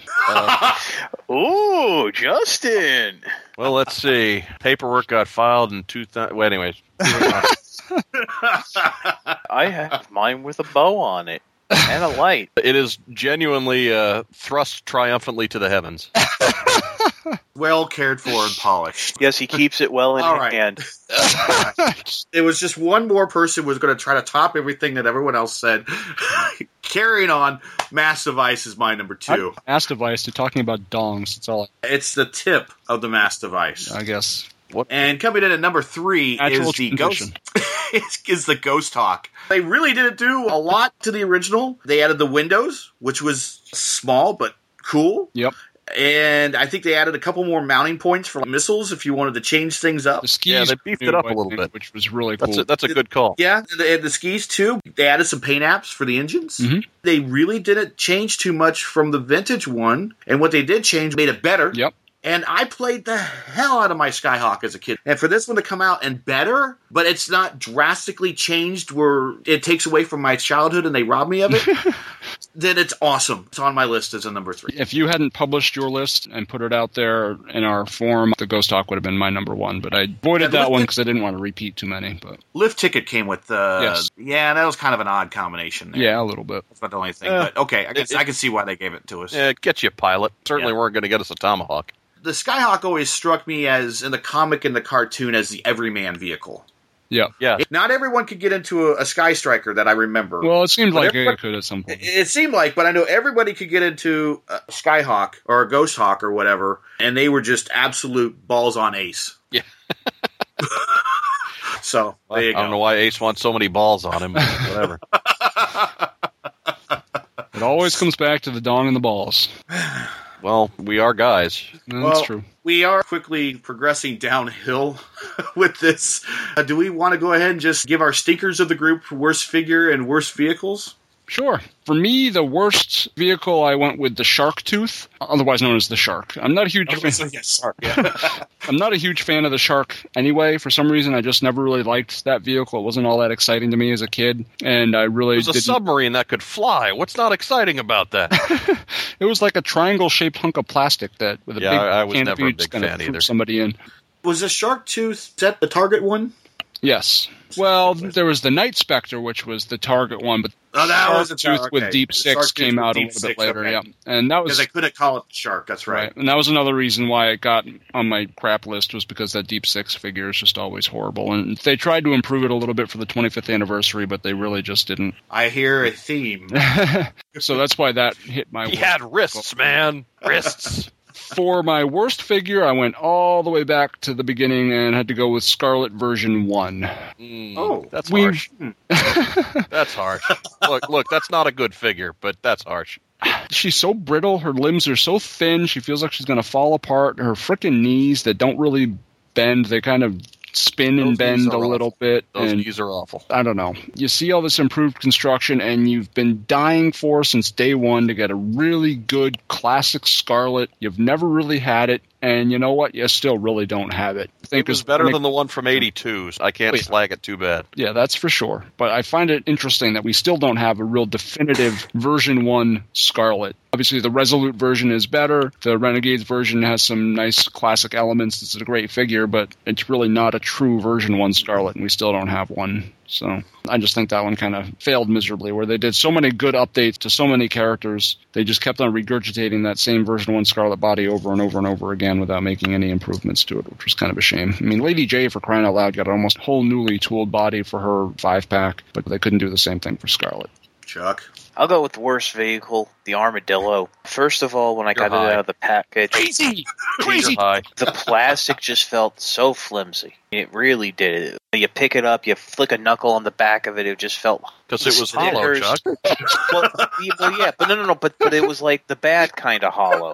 Ooh, Justin. Well, let's see. Paperwork got filed in 2000. Well, anyways. I have mine with a bow on it. And a light. It is genuinely thrust triumphantly to the heavens. Well cared for and polished. Yes, he keeps it well in All right. hand. It was just one more person was going to try to top everything that everyone else said. Carrying on, Mass Device is my number 2. Mass Device, you're talking about dongs. That's all. It's the tip of the Mass Device. I guess. And coming in at number 3 Natural is the transition. Ghost. is the Ghost Hawk. They really didn't do a lot to the original. They added the windows, which was small but cool. Yep. And I think they added a couple more mounting points for missiles if you wanted to change things up. The skis, Yeah, they beefed it up a little bit. which was really cool. That's a good call. Yeah, they had the skis too. They added some paint apps for the engines. Mhm. They really didn't change too much from the vintage one. And what they did change made it better. Yep. And I played the hell out of my Skyhawk as a kid. And for this one to come out and better, but it's not drastically changed where it takes away from my childhood and they rob me of it, then it's awesome. It's on my list as a number 3. If you hadn't published your list and put it out there in our forum, the Ghost Hawk would have been my number 1. But I avoided that one because I didn't want to repeat too many. But Lift Ticket came with Yes. Yeah, that was kind of an odd combination there. yeah, a little bit. That's not the only thing. But okay, I can see why they gave it to us. Yeah, get you a pilot. Certainly Yeah. weren't going to get us a Tomahawk. The Skyhawk always struck me as, in the comic and the cartoon, as the everyman vehicle. Yeah. Yeah. Not everyone could get into a Sky Striker that I remember. Well, it seemed like everybody- it could at some point. It seemed like, but I know everybody could get into a Skyhawk or a Ghost Hawk or whatever, and they were just absolute balls on ace. Yeah. So, there you go. I don't know why Ace wants so many balls on him. But whatever. It always comes back to the dong and the balls. Well, we are guys. That's Well, true. We are quickly progressing downhill with this. Do we want to go ahead and just give our stinkers of the group for worst figure and worst vehicles? Sure. For me, the worst vehicle, I went with the Shark Tooth, otherwise known as the Shark. I'm not a huge fan. I'm not a huge fan of the Shark anyway. For some reason, I just never really liked that vehicle. It wasn't all that exciting to me as a kid, and I really It was a didn't. submarine that could fly. What's not exciting about that? It was like a triangle-shaped hunk of plastic that with a Yeah, big I was canopy never a just big kinda fan threw either. somebody in. Was the Shark Tooth set the target one? Yes. Well, there was the Night Spectre, which was the target one, but Oh, that Shark was the Tooth okay. with Deep Shark Six Tooth came with out a Deep little bit Six, later, okay. yeah. And that Because was I couldn't call it the Shark, that's right. and that was another reason why it got on my crap list was because that Deep Six figure is just always horrible. And they tried to improve it a little bit for the 25th anniversary, but they really just didn't. I hear a theme. So that's why that hit my He worst. had wrists, man. Wrists. For my worst figure, I went all the way back to the beginning and had to go with Scarlet version 1. Oh, That's We- harsh. That's harsh. Look, that's not a good figure, but that's harsh. She's so brittle, her limbs are so thin, she feels like she's going to fall apart. Her frickin' knees that don't really bend, they kind of spin and Those bend knees a are little awful. bit. Those and knees are awful. I don't know. You see all this improved construction, and you've been dying for since day one to get a really good classic Scarlet. You've never really had it, and you know what? You still really don't have it. I think It was it's better than the one from '82. So I can't Wait. slag it too bad. Yeah, that's for sure. But I find it interesting that we still don't have a real definitive version 1 Scarlet. Obviously, the Resolute version is better. The Renegades version has some nice classic elements. It's a great figure, but it's really not a true version 1 Scarlet, and we still don't have one. So I just think that one kind of failed miserably, where they did so many good updates to so many characters. They just kept on regurgitating that same version 1 Scarlet body over and over and over again without making any improvements to it, which was kind of a shame. I mean, Lady J, for crying out loud, got an almost whole newly tooled body for her 5-pack, but they couldn't do the same thing for Scarlet. Chuck. I'll go with the worst vehicle, the Armadillo. First of all, when I got it high. out of the package, Crazy! Crazy high. the plastic just felt so flimsy. It really did. You pick it up, you flick a knuckle on the back of it, it just felt... Because it was hollow, stickers. Chuck. well, yeah, but no, but it was like the bad kind of hollow.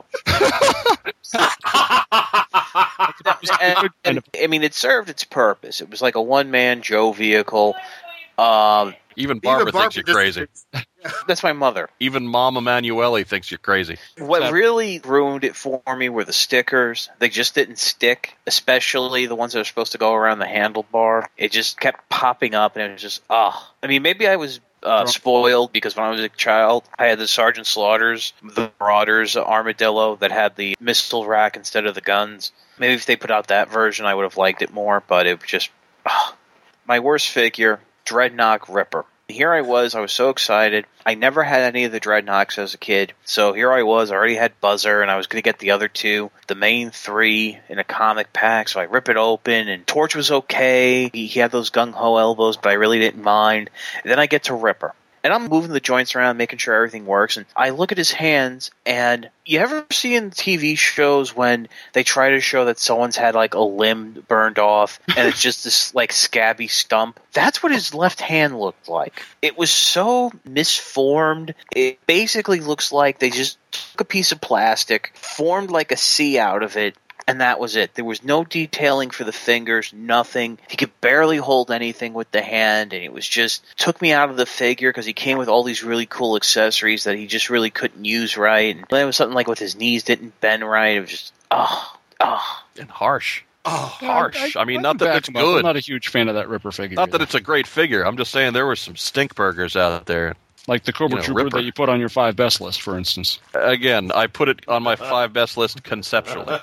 And, I mean, it served its purpose. It was like a one-man Joe vehicle. Even Barbara thinks you're crazy. That's my mother. Even Mom Emanuele thinks you're crazy. What really ruined it for me were the stickers. They just didn't stick, especially the ones that are supposed to go around the handlebar. It just kept popping up, and it was just, I mean, maybe I was spoiled because when I was a child, I had the Sergeant Slaughters, the Marauders Armadillo that had the missile rack instead of the guns. Maybe if they put out that version, I would have liked it more, but it was just... my worst figure, Dreadnought Ripper. Here I was so excited. I never had any of the Dreadnoks as a kid, so here I was, I already had Buzzer, and I was going to get the other two, the main three, in a comic pack, so I rip it open, and Torch was okay. He had those gung-ho elbows, but I really didn't mind. And then I get to Ripper. And I'm moving the joints around, making sure everything works. And I look at his hands, and you ever see in TV shows when they try to show that someone's had like a limb burned off, and it's just this like scabby stump? That's what his left hand looked like. It was so misformed. It basically looks like they just took a piece of plastic, formed like a C out of it, and that was it. There was no detailing for the fingers, nothing. He could barely hold anything with the hand, and it was just took me out of the figure because he came with all these really cool accessories that he just really couldn't use right. And then it was something like with his knees didn't bend right. It was just, And harsh. Harsh. I mean, not that it's good. I'm not a huge fan of that Ripper figure. Not that it's a great figure. I'm just saying there were some stink burgers out there. Like the Cobra Trooper Ripper that you put on your 5 best list, for instance. Again, I put it on my 5 best list conceptually.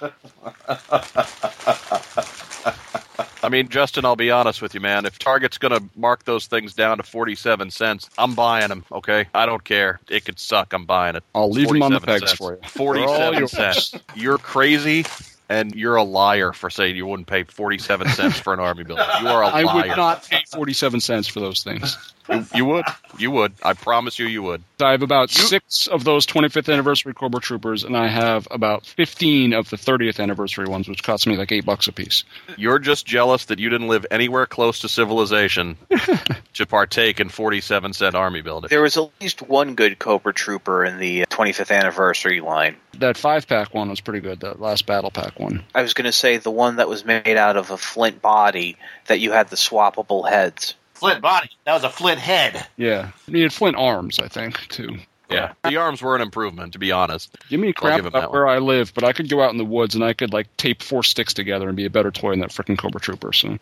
I mean, Justin, I'll be honest with you, man. If Target's going to mark those things down to 47 cents, I'm buying them, okay? I don't care. It could suck. I'm buying it. I'll leave them on the pegs for you. 47 cents. You're crazy. And you're a liar for saying you wouldn't pay 47 cents for an Army builder. You are a liar. I would not pay 47 cents for those things. You would. You would. I promise you would. I have about 6 of those 25th anniversary Cobra Troopers, and I have about 15 of the 30th anniversary ones, which cost me like $8 a piece. You're just jealous that you didn't live anywhere close to civilization to partake in 47-cent Army building. There was at least one good Cobra Trooper in the 25th anniversary line. That 5-pack one was pretty good, that last Battle Pack one. I was going to say the one that was made out of a flint body that you had the swappable heads. Flint body. That was a flint head. Yeah. He had flint arms, I think, too. Yeah. The arms were an improvement, to be honest. Give me crap about where I live, but I could go out in the woods and I could like tape 4 sticks together and be a better toy than that frickin' Cobra Trooper. So.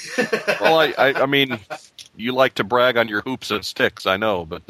Well, I mean, you like to brag on your hoops and sticks, I know, but...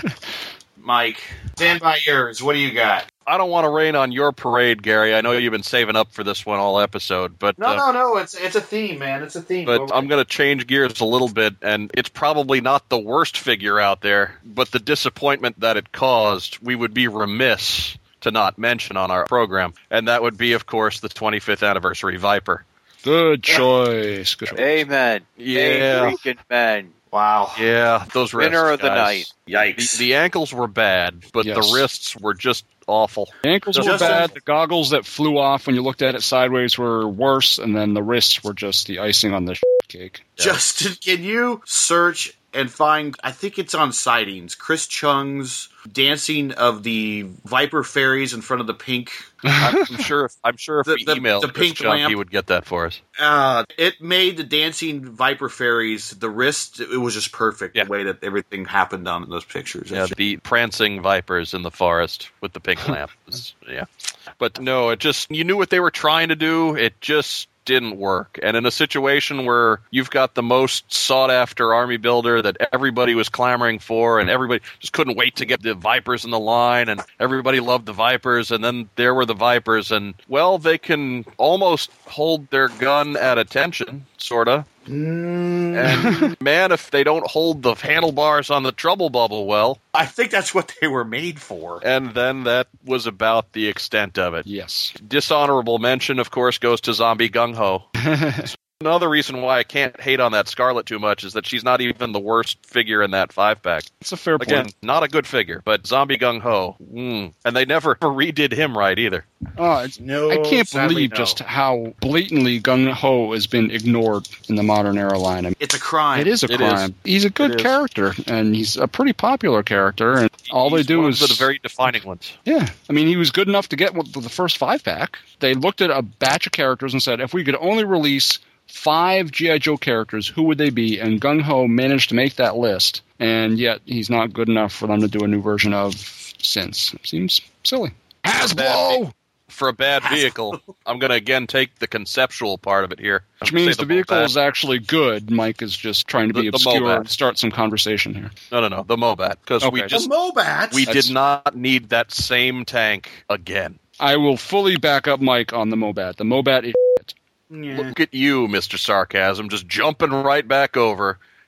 Mike, stand by yours. What do you got? I don't want to rain on your parade, Gary. I know you've been saving up for this one all episode, but no. It's a theme, man. It's a theme. But I'm going to change gears a little bit, and it's probably not the worst figure out there, but the disappointment that it caused, we would be remiss to not mention on our program, and that would be, of course, the 25th anniversary Viper. Good choice. Good choice. Amen. Yeah. Amen. Wow. Yeah, those wrists, Winner of the guys. night. Yikes. The ankles were bad, but Yes. the wrists were just awful. The ankles were bad. The goggles that flew off when you looked at it sideways were worse, and then the wrists were just the icing on the cake. Justin, can you search and find, I think it's on Sightings, Chris Chung's dancing of the Viper fairies in front of the pink. I'm sure if we emailed the Chris pink Chung, lamp. he would get that for us. It made the dancing Viper fairies, the wrist, it was just perfect, Yeah. the way that everything happened on those pictures. Yeah, the prancing vipers in the forest with the pink lamp. Yeah. But no, it just, you knew what they were trying to do. It just didn't work. And in a situation where you've got the most sought-after army builder that everybody was clamoring for, and everybody just couldn't wait to get the Vipers in the line, and everybody loved the Vipers, and then there were the Vipers, and, well, they can almost hold their gun at attention, sort of. And, man, if they don't hold the handlebars on the trouble bubble well... I think that's what they were made for. And then that was about the extent of it. Yes. Dishonorable mention, of course, goes to Zombie Gung Ho. Another reason why I can't hate on that Scarlet too much is that she's not even the worst figure in that 5-pack. It's a fair Again, point. not a good figure, but Zombie Gung Ho. And they never redid him right either. No, I can't sadly, believe no. just how blatantly Gung Ho has been ignored in the modern era line. I mean, It's a crime. it is a It crime. He's a good It is. character, and he's a pretty popular character. And all they He's do one is of the very defining ones. yeah. I mean, he was good enough to get the first 5-pack. They looked at a batch of characters and said, if we could only release 5 G.I. Joe characters, who would they be? And Gung Ho managed to make that list, and yet he's not good enough for them to do a new version of since. It seems silly. Hasbro! For a bad vehicle, I'm going to again take the conceptual part of it here. Which means Say the vehicle Mobat. is actually good. Mike is just trying to be The obscure Mobat. and start some conversation here. No, the Mobat. Because we Okay. just The Mobat. we That's- did not need that same tank again. I will fully back up Mike on the Mobat. The Mobat is shit. Yeah. Look at you, Mr. Sarcasm, just jumping right back over.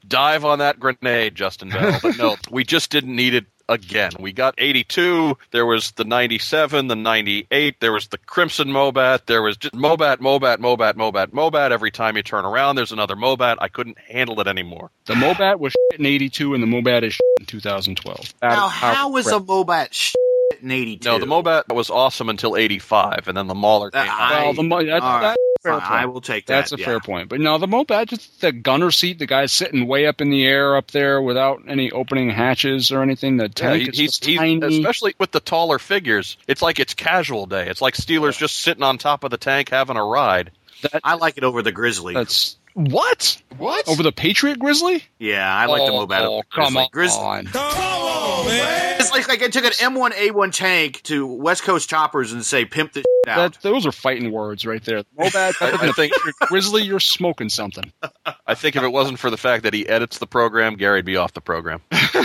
dive on that grenade, Justin Bell. But no, we just didn't need it again. We got 82, there was the 97, the 98, there was the Crimson Mobat, there was just Mobat. Every time you turn around, there's another Mobat. I couldn't handle it anymore. The Mobat was shit in 82, and the Mobat is shit in 2012. Now, how was a Mobat shit in 82? No, the Mobat was awesome until 85, and then the Mauler came out. Well, I will take that. That's a fair point. But no, the Mobat, just the gunner seat, the guy's sitting way up in the air up there without any opening hatches or anything. The tank is tiny. Especially with the taller figures, it's like it's casual day. It's like Steelers just sitting on top of the tank having a ride. I like it over the Grizzly. What? Over the Patriot Grizzly? Yeah, I like the Mobat over the Grizzly. Come on, man. It's like I took an M1A1 tank to West Coast Choppers and say, pimp the shit out. Those are fighting words right there. Mobat, I think Grizzly, you're smoking something. I think if it wasn't for the fact that he edits the program, Gary'd be off the program.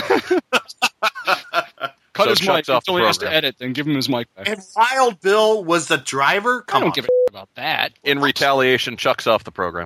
Cut his mic until he has to edit, then give him his mic back. And Wild Bill was the driver? I don't give a shit about that. In retaliation, Chuck's off the program.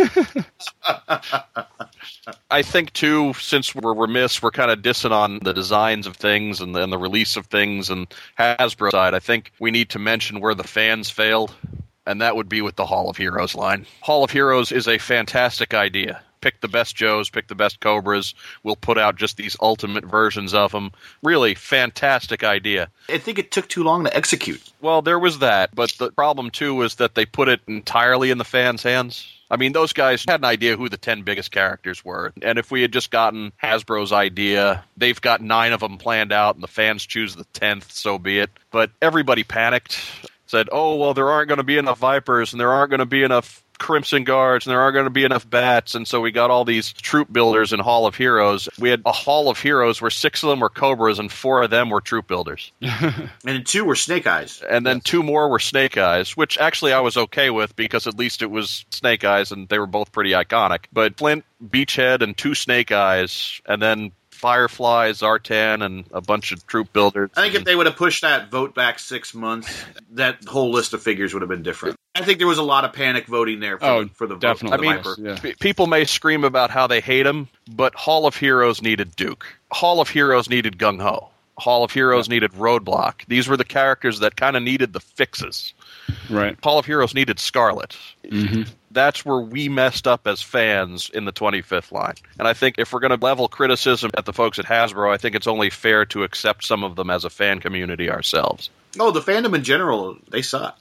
I think, too, since we're remiss, we're kind of dissing on the designs of things and the release of things and Hasbro side. I think we need to mention where the fans failed, and that would be with the Hall of Heroes line. Hall of Heroes is a fantastic idea. Pick the best Joes, pick the best Cobras. We'll put out just these ultimate versions of them. Really fantastic idea. I think it took too long to execute. Well, there was that, but the problem, too, was that they put it entirely in the fans' hands. I mean, those guys had an idea who the 10 biggest characters were. And if we had just gotten Hasbro's idea, they've got 9 of them planned out, and the fans choose the 10th, so be it. But everybody panicked, said, oh, well, there aren't going to be enough Vipers, and there aren't going to be enough Crimson Guards, and there aren't going to be enough bats, and so we got all these troop builders in Hall of Heroes. We had a Hall of Heroes where 6 of them were Cobras and 4 of them were troop builders. And 2 were Snake Eyes. And then 2 more were Snake Eyes, which actually I was okay with because at least it was Snake Eyes and they were both pretty iconic. But Flint, Beachhead, and 2 Snake Eyes, and then Firefly, Zartan, and a bunch of troop builders. I think if they would have pushed that vote back 6 months, that whole list of figures would have been different. I think there was a lot of panic voting there for the definitely. vote for the Viper. Yeah. People may scream about how they hate him, but Hall of Heroes needed Duke. Hall of Heroes needed Gung Ho. Hall of Heroes needed Roadblock. These were the characters that kind of needed the fixes. Right. Hall of Heroes needed Scarlet. Mm-hmm. That's where we messed up as fans in the 25th line. And I think if we're going to level criticism at the folks at Hasbro, I think it's only fair to accept some of them as a fan community ourselves. Oh, the fandom in general, they suck.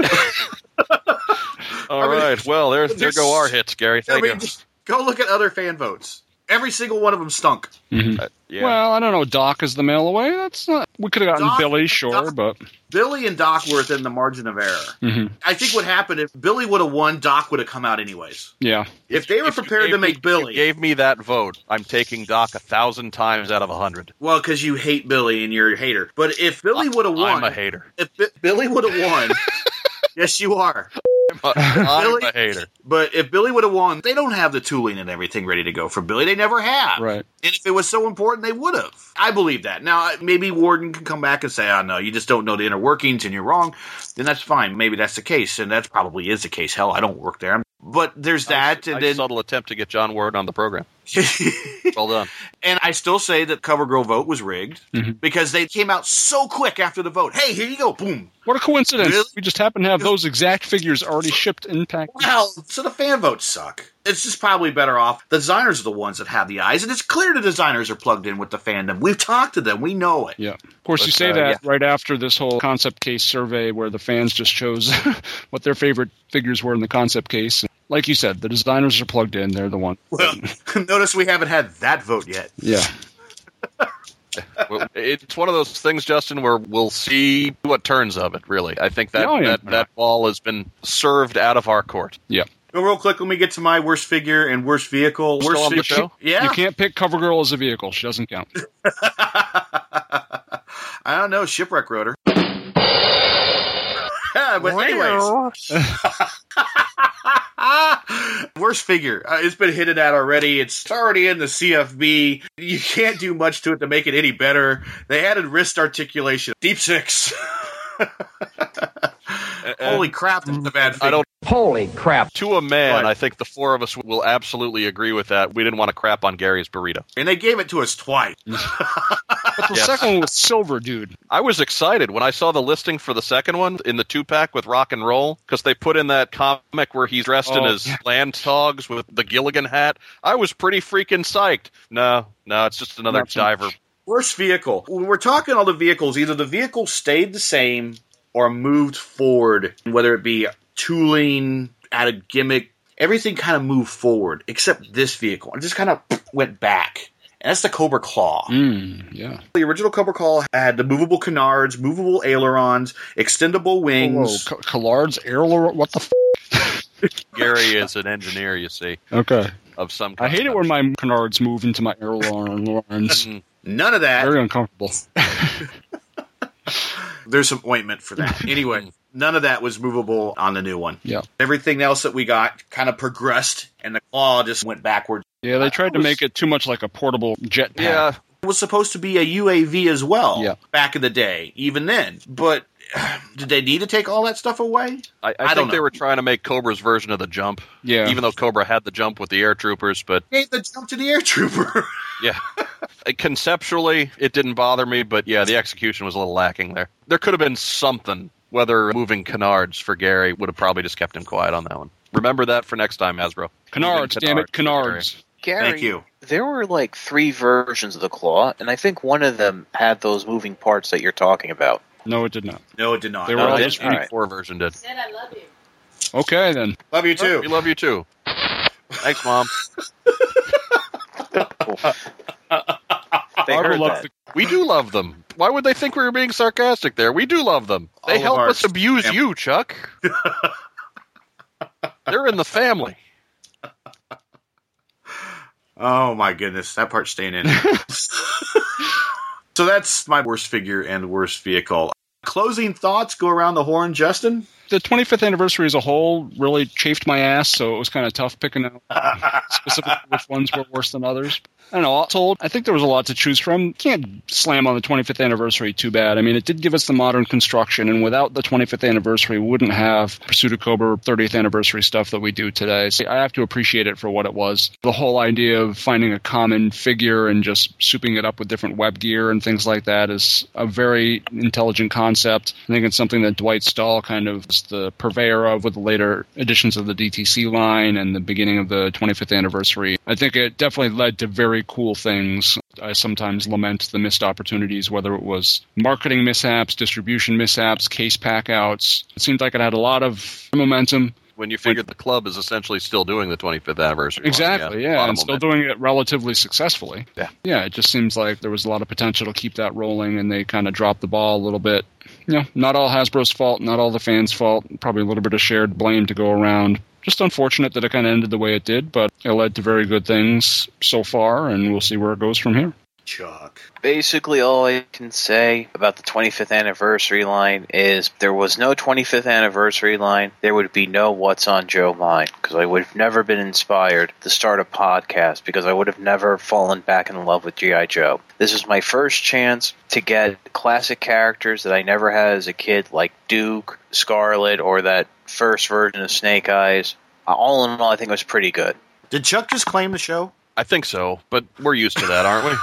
All right. Well, there go our hits, Gary. Thank you. Just go look at other fan votes. Every single one of them stunk. Mm-hmm. Yeah. Well, I don't know. Doc is the mail away. That's not. We could have gotten Billy, sure, but Billy and Doc were within the margin of error. Mm-hmm. I think what happened if Billy would have won, Doc would have come out anyways. Yeah. If they were prepared to make Billy, if you gave me that vote, I'm taking Doc 1,000 times out of 100. Well, because you hate Billy and you're a hater. But if Billy would have won, I'm a hater. If Billy would have won, yes, you are. I'm a hater. But if Billy would have won, they don't have the tooling and everything ready to go for Billy. They never have. Right. And if it was so important, they would have. I believe that. Now, maybe Warden can come back and say, oh, no, you just don't know the inner workings and you're wrong. Then that's fine. Maybe that's the case. And that probably is the case. Hell, I don't work there. But there's that. And then subtle attempt to get John Warden on the program. Well done. And I still say that CoverGirl vote was rigged because they came out so quick after the vote. Hey, here you go. Boom. What a coincidence. Really? We just happen to have those exact figures already shipped in pack. Well, so the fan votes suck. It's just probably better off. The designers are the ones that have the eyes, and it's clear the designers are plugged in with the fandom. We've talked to them. We know it. Yeah. Of course, you say that right after this whole concept case survey where the fans just chose what their favorite figures were in the concept case. Like you said, the designers are plugged in. They're the one. Well, notice we haven't had that vote yet. Yeah. Well, it's one of those things, Justin, where we'll see what turns of it, really. I think that ball has been served out of our court. Yeah. Go real quick, let me get to my worst figure and worst vehicle. Still on the show? Yeah. You can't pick CoverGirl as a vehicle. She doesn't count. I don't know. Shipwreck Rotor. Yeah, but anyways. Worst figure. It's been hinted at already. It's already in the CFB. You can't do much to it to make it any better. They added wrist articulation. Deep Six. Holy crap, that's a bad figure. I don't. Holy crap. To a man, Right. I think the four of us will absolutely agree with that. We didn't want to crap on Gary's burrito. And they gave it to us twice. But the Yes. second one was silver, dude. I was excited when I saw the listing for the second one in the 2-pack with Rock and Roll, because they put in that comic where he's dressed in his land togs with the Gilligan hat. I was pretty freaking psyched. No, it's just another Not so diver. much. Worst vehicle. When we're talking all the vehicles, either the vehicle stayed the same or moved forward, whether it be tooling, added gimmick, everything kind of moved forward, except this vehicle. It just kind of went back. And that's the Cobra Claw. Yeah. The original Cobra Claw had the movable canards, movable ailerons, extendable wings. Whoa, Collard's aileron? What the Gary is an engineer, you see, Okay. of some I hate it when my canards move into my ailerons. None of that. Very uncomfortable. There's some ointment for that. Anyway, none of that was movable on the new one. Yeah. Everything else that we got kind of progressed, and the Claw just went backwards. Yeah, they tried to make it too much like a portable jetpack. Yeah, It was supposed to be a UAV as well Yeah. back in the day, even then. But did they need to take all that stuff away? I don't think they know. were trying to make Cobra's version of the jump. Yeah. Even though Cobra had the jump with the air troopers, but Gave the jump to the air trooper. yeah. Conceptually, it didn't bother me, but yeah, the execution was a little lacking there. There could have been something, whether moving canards for Gary would have probably just kept him quiet on that one. Remember that for next time, Hasbro. Canards, damn it, canards. Gary, Thank you. There were like 3 versions of the Claw, and I think one of them had those moving parts that you're talking about. No, it did not. No, it did not. They were No, all it The just didn't. right. 84 version did. Said I love you. Okay, then. Love you too. We love you too. Thanks, Mom. They Barbara heard loves that. We do love them. Why would they think we were being sarcastic there? We do love them. They All of help our us abuse fam- you, Chuck. They're in the family. Oh my goodness, that part's staying in. So that's my worst figure and worst vehicle. Closing thoughts go around the horn, Justin? The 25th anniversary as a whole really chafed my ass, so it was kind of tough picking out specifically which ones were worse than others. I don't know, all told, I think there was a lot to choose from. Can't slam on the 25th anniversary too bad. I mean, it did give us the modern construction, and without the 25th anniversary, we wouldn't have Pursuit of Cobra 30th anniversary stuff that we do today. So I have to appreciate it for what it was. The whole idea of finding a common figure and just souping it up with different web gear and things like that is a very intelligent concept. I think it's something that Dwight Stahl kind of was the purveyor of with the later editions of the DTC line and the beginning of the 25th anniversary. I think it definitely led to very cool things. I sometimes lament the missed opportunities, whether it was marketing mishaps, distribution mishaps, case packouts. It seemed like it had a lot of momentum. When you figure the club is essentially still doing the 25th anniversary. Exactly, one. A lot yeah, of and still momentum. doing it relatively successfully. Yeah. Yeah, it just seems like there was a lot of potential to keep that rolling, and they kind of dropped the ball a little bit. You know, not all Hasbro's fault, not all the fans' fault, probably a little bit of shared blame to go around. Just unfortunate that it kind of ended the way it did, but it led to very good things so far, and we'll see where it goes from here. Chuck. Basically, all I can say about the 25th anniversary line is there was no 25th anniversary line. There would be no What's on Joe Mind, because I would have never been inspired to start a podcast, because I would have never fallen back in love with G.I. Joe. This was my first chance to get classic characters that I never had as a kid, like Duke, Scarlet, or that first version of Snake Eyes. All in all, I think it was pretty good. Did Chuck just claim the show? I think so, but we're used to that, aren't we?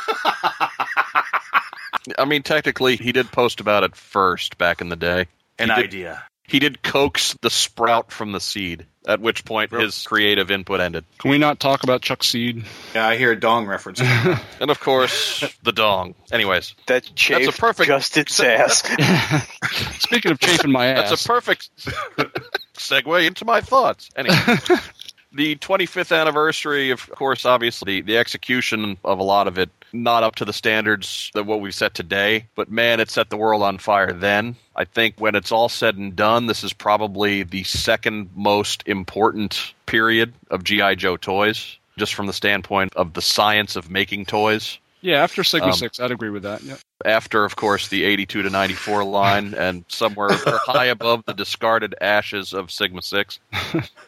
I mean, technically, he did post about it first back in the day. An He did- idea. He did coax the sprout from the seed, at which point his creative input ended. Can we not talk about Chuck Seed? Yeah, I hear a dong reference. And of course, the dong. Anyways, That chafed That's a perfect- Justin's ass. Speaking of chafing my ass. that's a perfect segue into my thoughts. Anyway. The 25th anniversary, of course, obviously, the execution of a lot of it, not up to the standards that what we've set today, but man, it set the world on fire then. I think when it's all said and done, this is probably the second most important period of G.I. Joe toys, just from the standpoint of the science of making toys. Yeah, after Sigma 6, I'd agree with that. Yeah. After, of course, the 82 to 94 line, and somewhere high above the discarded ashes of Sigma 6.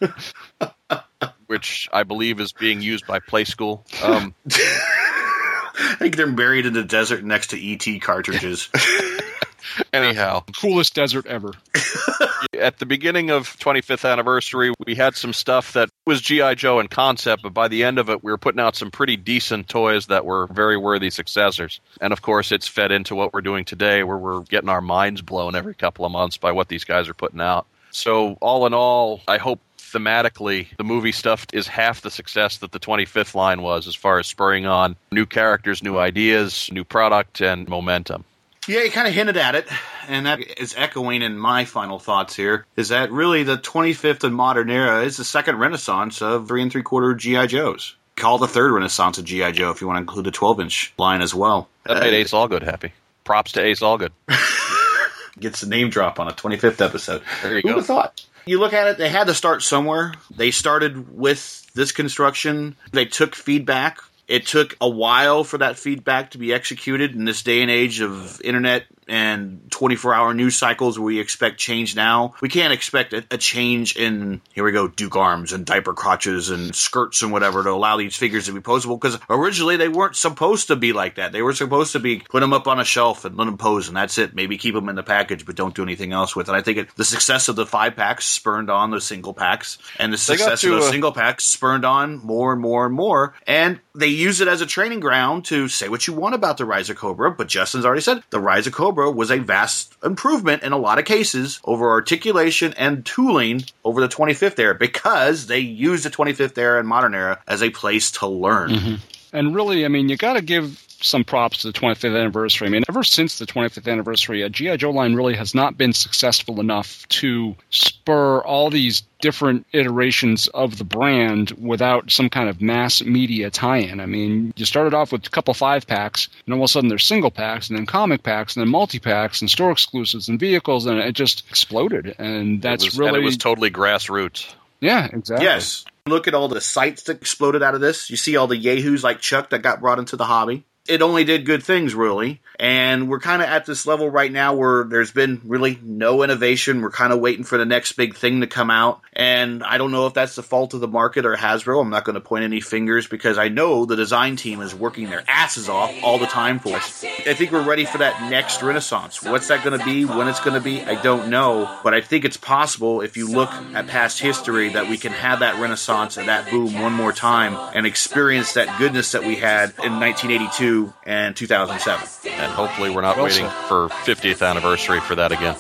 Which I believe is being used by Play School. I think they're buried in the desert next to ET cartridges. Anyhow, Coolest desert ever. at the beginning of 25th anniversary, we had some stuff that was G.I. Joe in concept, but by the end of it, we were putting out some pretty decent toys that were very worthy successors. And of course, it's fed into what we're doing today, where we're getting our minds blown every couple of months by what these guys are putting out. So all in all, I hope thematically, the movie stuff is half the success that the 25th line was as far as spurring on new characters, new ideas, new product, and momentum. Yeah, you kind of hinted at it, and that is echoing in my final thoughts here, is that really the 25th and modern era is the second renaissance of 3 3/4 G.I. Joes. Call the third renaissance of G.I. Joe if you want to include the 12-inch line as well. That made Ace Allgood happy. Props to Ace Allgood. Gets the name drop on a 25th episode. There you Who go. would have thought? You look at it, they had to start somewhere. They started with this construction. They took feedback. It took a while for that feedback to be executed in this day and age of internet and 24-hour news cycles where we expect change now. We can't expect a change in, here we go, Duke arms and diaper crotches and skirts and whatever to allow these figures to be posable, because originally they weren't supposed to be like that. They were supposed to be put them up on a shelf and let them pose, and that's it. Maybe keep them in the package, but don't do anything else with it. I think the success of the 5-packs spurned on the single packs, and the success of those single packs spurned on more and more and more, and they use it as a training ground to say what you want about the Rise of Cobra, but Justin's already said the Rise of Cobra was a vast improvement in a lot of cases over articulation and tooling over the 25th era, because they used the 25th era and modern era as a place to learn. Mm-hmm. And really, I mean, you got to give some props to the 25th anniversary. I mean, ever since the 25th anniversary, a G.I. Joe line really has not been successful enough to spur all these different iterations of the brand without some kind of mass media tie-in. I mean, you started off with a couple 5-packs, and all of a sudden there's single packs, and then comic packs, and then multi-packs, and store exclusives, and vehicles, and it just exploded. And that's it was totally grassroots. Yeah, exactly. Yes. Look at all the sites that exploded out of this. You see all the yahoos like Chuck that got brought into the hobby. It only did good things, really. And we're kind of at this level right now where there's been really no innovation. We're kind of waiting for the next big thing to come out. And I don't know if that's the fault of the market or Hasbro. I'm not going to point any fingers, because I know the design team is working their asses off all the time for us. I think we're ready for that next renaissance. What's that going to be? When it's going to be? I don't know. But I think it's possible, if you look at past history, that we can have that renaissance and that boom one more time and experience that goodness that we had in 1982 and 2007. And hopefully we're not waiting for 50th anniversary for that again.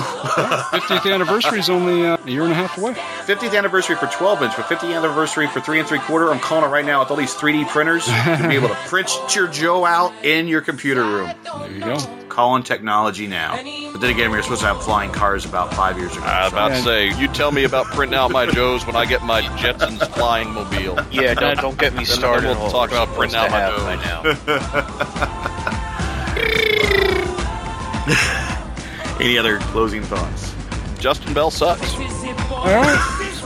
50th anniversary is only a year and a half away. 50th anniversary for 12-inch, but 50th anniversary for 3 3/4. I'm calling it right now with all these 3D printers. You'll be able to print your Joe out in your computer room. There you go. Calling technology now. But then again, we were supposed to have flying cars about 5 years ago. I was about to say, you tell me about printing out my Joes when I get my Jetsons flying mobile. Yeah, don't get me started. Then we'll talk about printing out my Joes. by now. Any other closing thoughts? Justin Bell sucks. All right.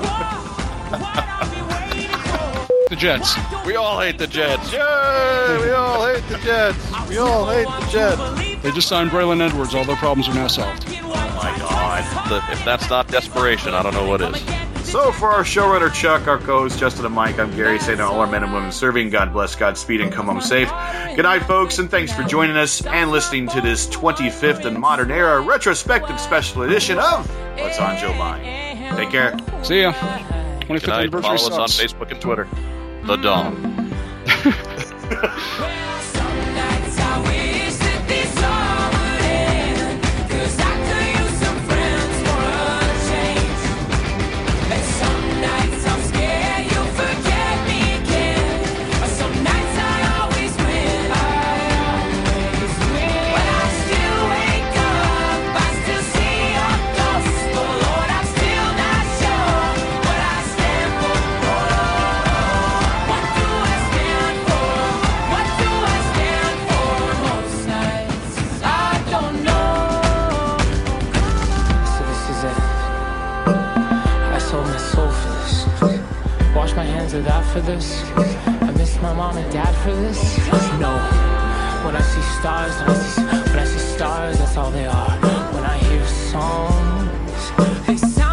The Jets. We all hate the Jets. Yay! We all hate the Jets. We all hate the Jets. They just signed Braylon Edwards. All their problems are now solved. Oh my God. If that's not desperation, I don't know what is. So for our showrunner Chuck, our co-host Justin and Mike, I'm Gary, saying to all our men and women serving, God bless, Godspeed, and come home safe. Good night, folks, and thanks for joining us and listening to this 25th and Modern Era retrospective special edition of What's on Joe Mind. Take care. See ya. 25th Good night. anniversary Follow us sucks. on Facebook and Twitter. The Dawn. To that for this. I miss my mom and dad for this. No. When I see stars, when I see stars, that's all they are. When I hear songs, they sound